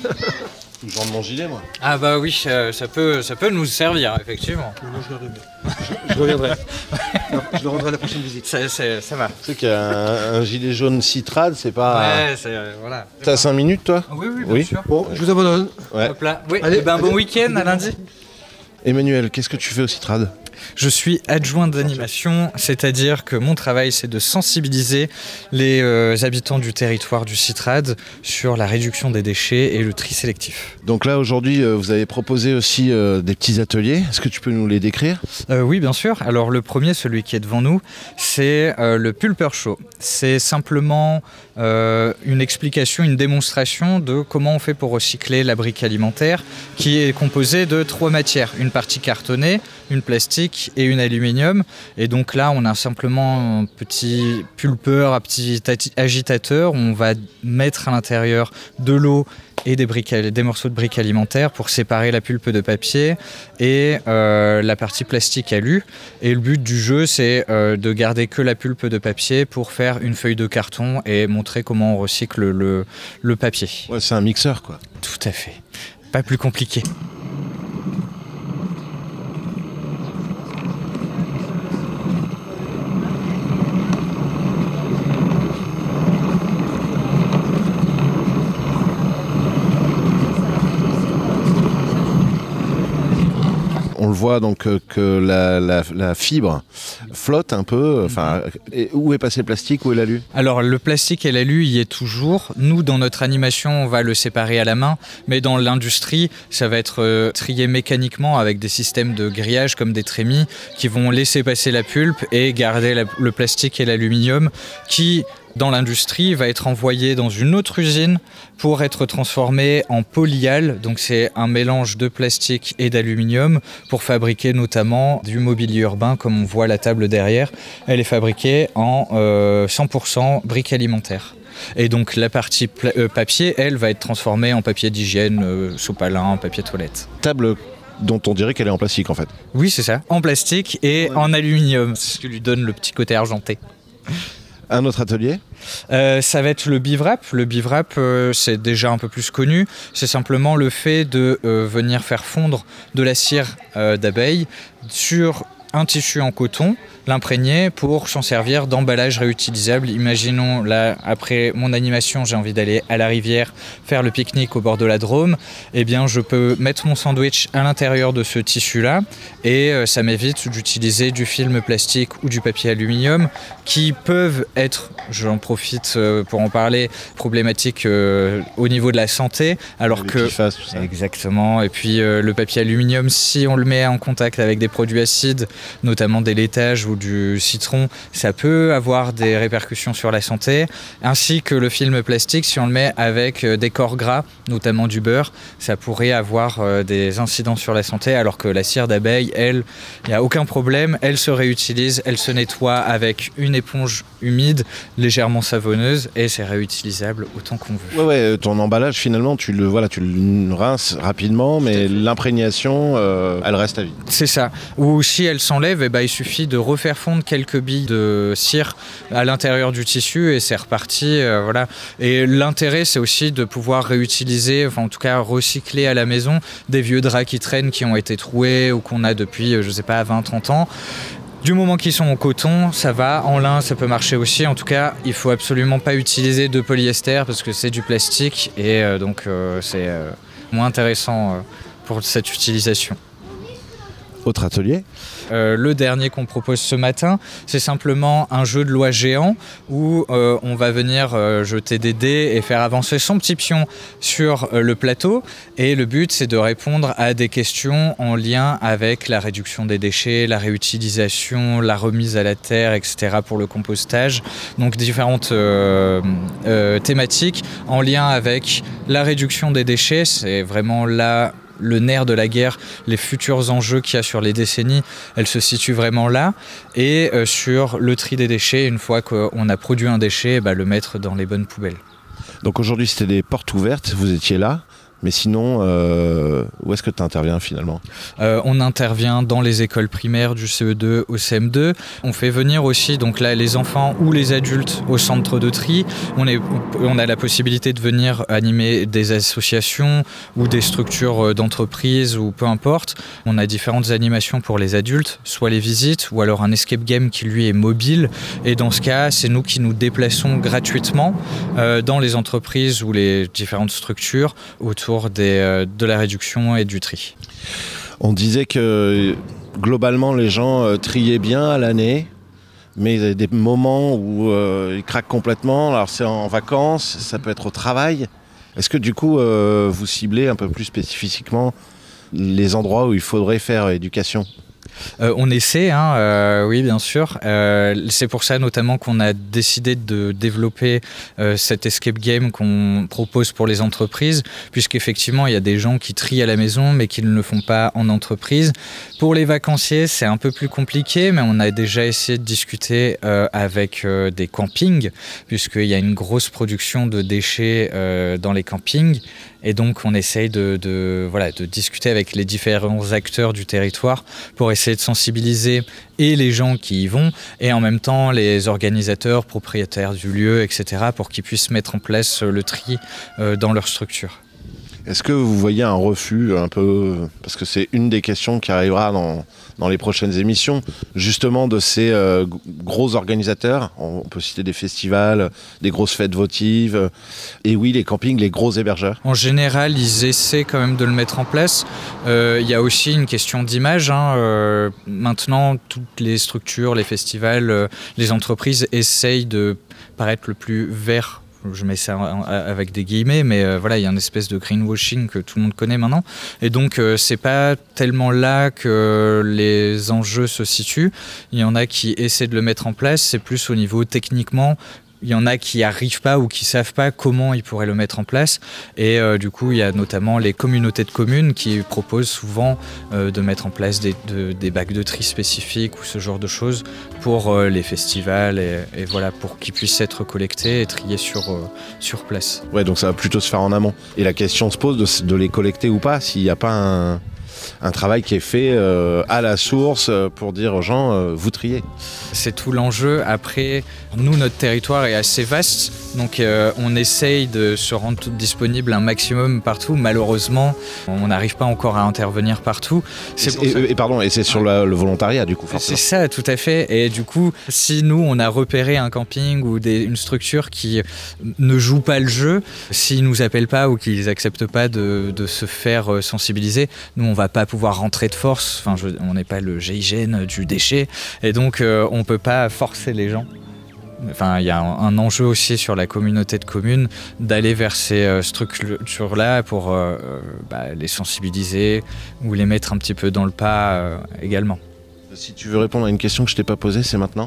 Je rends mon gilet, moi. Ah bah oui, ça, ça, peut, ça peut nous servir, effectivement. Moi, je reviendrai. Je, je reviendrai. Non, je le rendrai à la prochaine visite. Ça, ça, ça va. Tu sais qu'un un gilet jaune CITRAD, c'est pas... Ouais, c'est... Euh, voilà. T'as cinq minutes, toi? Oui, oui, bien oui. sûr. Bon, je vous abandonne. Ouais. Hop là. Oui, allez, et ben, allez. Bon week-end, à lundi. Emmanuel, qu'est-ce que tu fais au CITRAD? Je suis adjoint d'animation, c'est-à-dire que mon travail, c'est de sensibiliser les euh, habitants du territoire du CITRAD sur la réduction des déchets et le tri sélectif. Donc là, aujourd'hui, euh, vous avez proposé aussi euh, des petits ateliers. Est-ce que tu peux nous les décrire? euh, Oui, bien sûr. Alors le premier, celui qui est devant nous, c'est euh, le Pulper Show. C'est simplement euh, une explication, une démonstration de comment on fait pour recycler la brique alimentaire, qui est composée de trois matières. Une partie cartonnée, une plastique et une aluminium. Et donc là, on a simplement un petit pulpeur, un petit agitateur. On va mettre à l'intérieur de l'eau et des, briques, des morceaux de briques alimentaires pour séparer la pulpe de papier et euh, la partie plastique alu. Et le but du jeu, c'est euh, de garder que la pulpe de papier pour faire une feuille de carton et montrer comment on recycle le, le papier. Ouais, c'est un mixeur, quoi. Tout à fait. Pas plus compliqué. On le voit donc euh, que la, la, la fibre flotte un peu. Enfin, et où est passé le plastique, où est l'alu ? Alors le plastique et l'alu y est toujours. Nous, dans notre animation, on va le séparer à la main, mais dans l'industrie, ça va être euh, trié mécaniquement avec des systèmes de grillage comme des trémies qui vont laisser passer la pulpe et garder la, le plastique et l'aluminium qui, dans l'industrie, va être envoyé dans une autre usine pour être transformé en polyal. Donc c'est un mélange de plastique et d'aluminium pour fabriquer notamment du mobilier urbain, comme on voit la table derrière. Elle est fabriquée en euh, cent pour cent briques alimentaires. Et donc la partie pla- euh, papier, elle, va être transformée en papier d'hygiène, euh, sopalin, papier toilette. Table dont on dirait qu'elle est en plastique en fait. Oui, c'est ça, en plastique et ouais. en aluminium. C'est ce qui lui donne le petit côté argenté. Un autre atelier ? euh, Ça va être le bivrap. Le bivrap, euh, c'est déjà un peu plus connu. C'est simplement le fait de euh, venir faire fondre de la cire euh, d'abeille sur un tissu en coton, l'imprégner pour s'en servir d'emballage réutilisable. Imaginons, là, après mon animation, j'ai envie d'aller à la rivière faire le pique-nique au bord de la Drôme. Eh bien, je peux mettre mon sandwich à l'intérieur de ce tissu-là et euh, ça m'évite d'utiliser du film plastique ou du papier aluminium qui peuvent être, j'en profite euh, pour en parler, problématiques euh, au niveau de la santé. Alors que... Fasse, tout ça. Exactement. Et puis, euh, le papier aluminium, si on le met en contact avec des produits acides, notamment des laitages ou du citron, ça peut avoir des répercussions sur la santé, ainsi que le film plastique, si on le met avec des corps gras, notamment du beurre, ça pourrait avoir des incidents sur la santé, alors que la cire d'abeille, elle, il n'y a aucun problème, elle se réutilise, elle se nettoie avec une éponge humide, légèrement savonneuse, et c'est réutilisable autant qu'on veut. Ouais, ouais, ton emballage, finalement, tu le, voilà, tu le rinces rapidement, mais l'imprégnation, euh, elle reste à vie. C'est ça. Ou si elle s'enlève, eh ben, il suffit de refaire fondre quelques billes de cire à l'intérieur du tissu et c'est reparti. Euh, voilà. Et l'intérêt, c'est aussi de pouvoir réutiliser, enfin en tout cas recycler à la maison des vieux draps qui traînent, qui ont été troués ou qu'on a depuis, je sais pas, vingt trente ans. Du moment qu'ils sont en coton, ça va. En lin, ça peut marcher aussi. En tout cas, il faut absolument pas utiliser de polyester parce que c'est du plastique et euh, donc euh, c'est euh, moins intéressant euh, pour cette utilisation. Autre atelier ? Euh, le dernier qu'on propose ce matin, c'est simplement un jeu de loi géant où euh, on va venir euh, jeter des dés et faire avancer son petit pion sur euh, le plateau. Et le but, c'est de répondre à des questions en lien avec la réduction des déchets, la réutilisation, la remise à la terre, et cetera pour le compostage. Donc différentes euh, euh, thématiques en lien avec la réduction des déchets. C'est vraiment là le nerf de la guerre, les futurs enjeux qu'il y a sur les décennies, elle se situe vraiment là. Et euh, sur le tri des déchets, une fois qu'on a produit un déchet, bah, le mettre dans les bonnes poubelles. Donc aujourd'hui, c'était des portes ouvertes, vous étiez là. Mais sinon, euh, où est-ce que tu interviens finalement ? euh, On intervient dans les écoles primaires du C E deux au C M deux. On fait venir aussi donc là, les enfants ou les adultes au centre de tri. On, est, on a la possibilité de venir animer des associations ou des structures d'entreprise ou peu importe. On a différentes animations pour les adultes, soit les visites ou alors un escape game qui lui est mobile. Et dans ce cas, c'est nous qui nous déplaçons gratuitement euh, dans les entreprises ou les différentes structures autour Des, euh, de la réduction et du tri. On disait que globalement les gens euh, triaient bien à l'année, mais il y a des moments où euh, ils craquent complètement. Alors c'est en vacances, ça peut être au travail. Est-ce que du coup euh, vous ciblez un peu plus spécifiquement les endroits où il faudrait faire éducation ? Euh, on essaie, hein, euh, oui bien sûr. Euh, c'est pour ça notamment qu'on a décidé de développer euh, cet escape game qu'on propose pour les entreprises, puisqu'effectivement il y a des gens qui trient à la maison mais qui ne le font pas en entreprise. Pour les vacanciers, c'est un peu plus compliqué, mais on a déjà essayé de discuter euh, avec euh, des campings, puisqu'il y a une grosse production de déchets euh, dans les campings. Et donc, on essaye de, de, voilà, de discuter avec les différents acteurs du territoire pour essayer de sensibiliser et les gens qui y vont et en même temps les organisateurs, propriétaires du lieu, et cetera pour qu'ils puissent mettre en place le tri euh, dans leur structure. Est-ce que vous voyez un refus un peu, parce que c'est une des questions qui arrivera dans, dans les prochaines émissions, justement de ces euh, gros organisateurs. On peut citer des festivals, des grosses fêtes votives, et oui, les campings, les gros hébergeurs. En général, ils essaient quand même de le mettre en place. Euh, il y a aussi une question d'image. Hein. Euh, maintenant, toutes les structures, les festivals, euh, les entreprises essayent de paraître le plus vert. Je mets ça avec des guillemets, mais euh, voilà, il y a une espèce de greenwashing que tout le monde connaît maintenant. Et donc, euh, c'est pas tellement là que les enjeux se situent. Il y en a qui essaient de le mettre en place, c'est plus au niveau techniquement. Il y en a qui n'y arrivent pas ou qui ne savent pas comment ils pourraient le mettre en place. Et euh, du coup, il y a notamment les communautés de communes qui proposent souvent euh, de mettre en place des, de, des bacs de tri spécifiques ou ce genre de choses pour euh, les festivals et, et voilà, pour qu'ils puissent être collectés et triés sur, euh, sur place. Ouais, donc ça va plutôt se faire en amont. Et la question se pose de, de les collecter ou pas, s'il n'y a pas un... un travail qui est fait euh, à la source euh, pour dire aux gens, euh, vous triez. C'est tout l'enjeu. Après, nous, notre territoire est assez vaste, donc euh, on essaye de se rendre tout disponible un maximum partout. Malheureusement, on n'arrive pas encore à intervenir partout. C'est et, et, et pardon, et c'est sur la, le volontariat, du coup, forcément. C'est ça, tout à fait. Et du coup, si nous, on a repéré un camping ou des, une structure qui ne joue pas le jeu, s'ils nous appellent pas ou qu'ils acceptent pas de, de se faire sensibiliser, nous, on va pas pouvoir rentrer de force. Enfin, je, on n'est pas le G I G N du déchet, et donc euh, on peut pas forcer les gens. Enfin, il y a un, un enjeu aussi sur la communauté de communes d'aller vers ces euh, structures-là pour euh, bah, les sensibiliser ou les mettre un petit peu dans le pas euh, également. Si tu veux répondre à une question que je t'ai pas posée, c'est maintenant.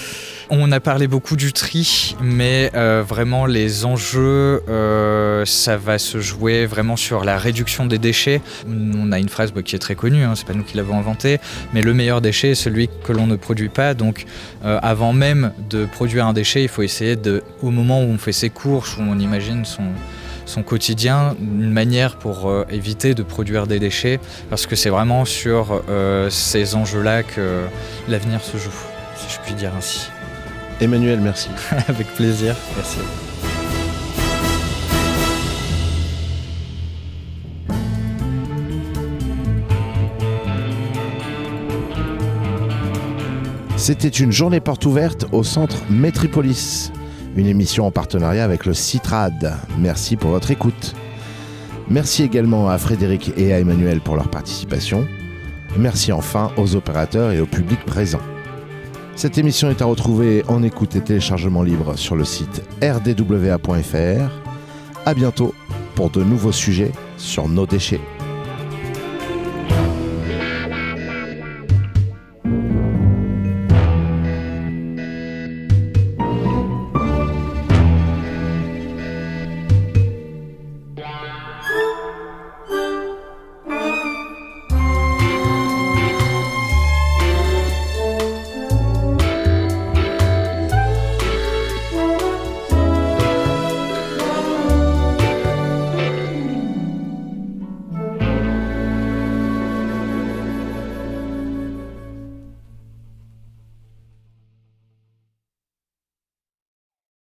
On a parlé beaucoup du tri, mais euh, vraiment les enjeux, euh, ça va se jouer vraiment sur la réduction des déchets. On a une phrase bah, qui est très connue, hein, c'est pas nous qui l'avons inventée, mais le meilleur déchet est celui que l'on ne produit pas. Donc euh, avant même de produire un déchet, il faut essayer de, au moment où on fait ses courses, où on imagine son, son quotidien, une manière pour euh, éviter de produire des déchets, parce que c'est vraiment sur euh, ces enjeux-là que l'avenir se joue, si je puis dire ainsi. Emmanuel, merci. Avec plaisir, merci. C'était une journée porte ouverte au centre Métripolis, une émission en partenariat avec le CITRAD. Merci pour votre écoute. Merci également à Frédéric et à Emmanuel pour leur participation. Merci enfin aux opérateurs et au public présent. Cette émission est à retrouver en écoute et téléchargement libre sur le site r d w a point f r. À bientôt pour de nouveaux sujets sur nos déchets.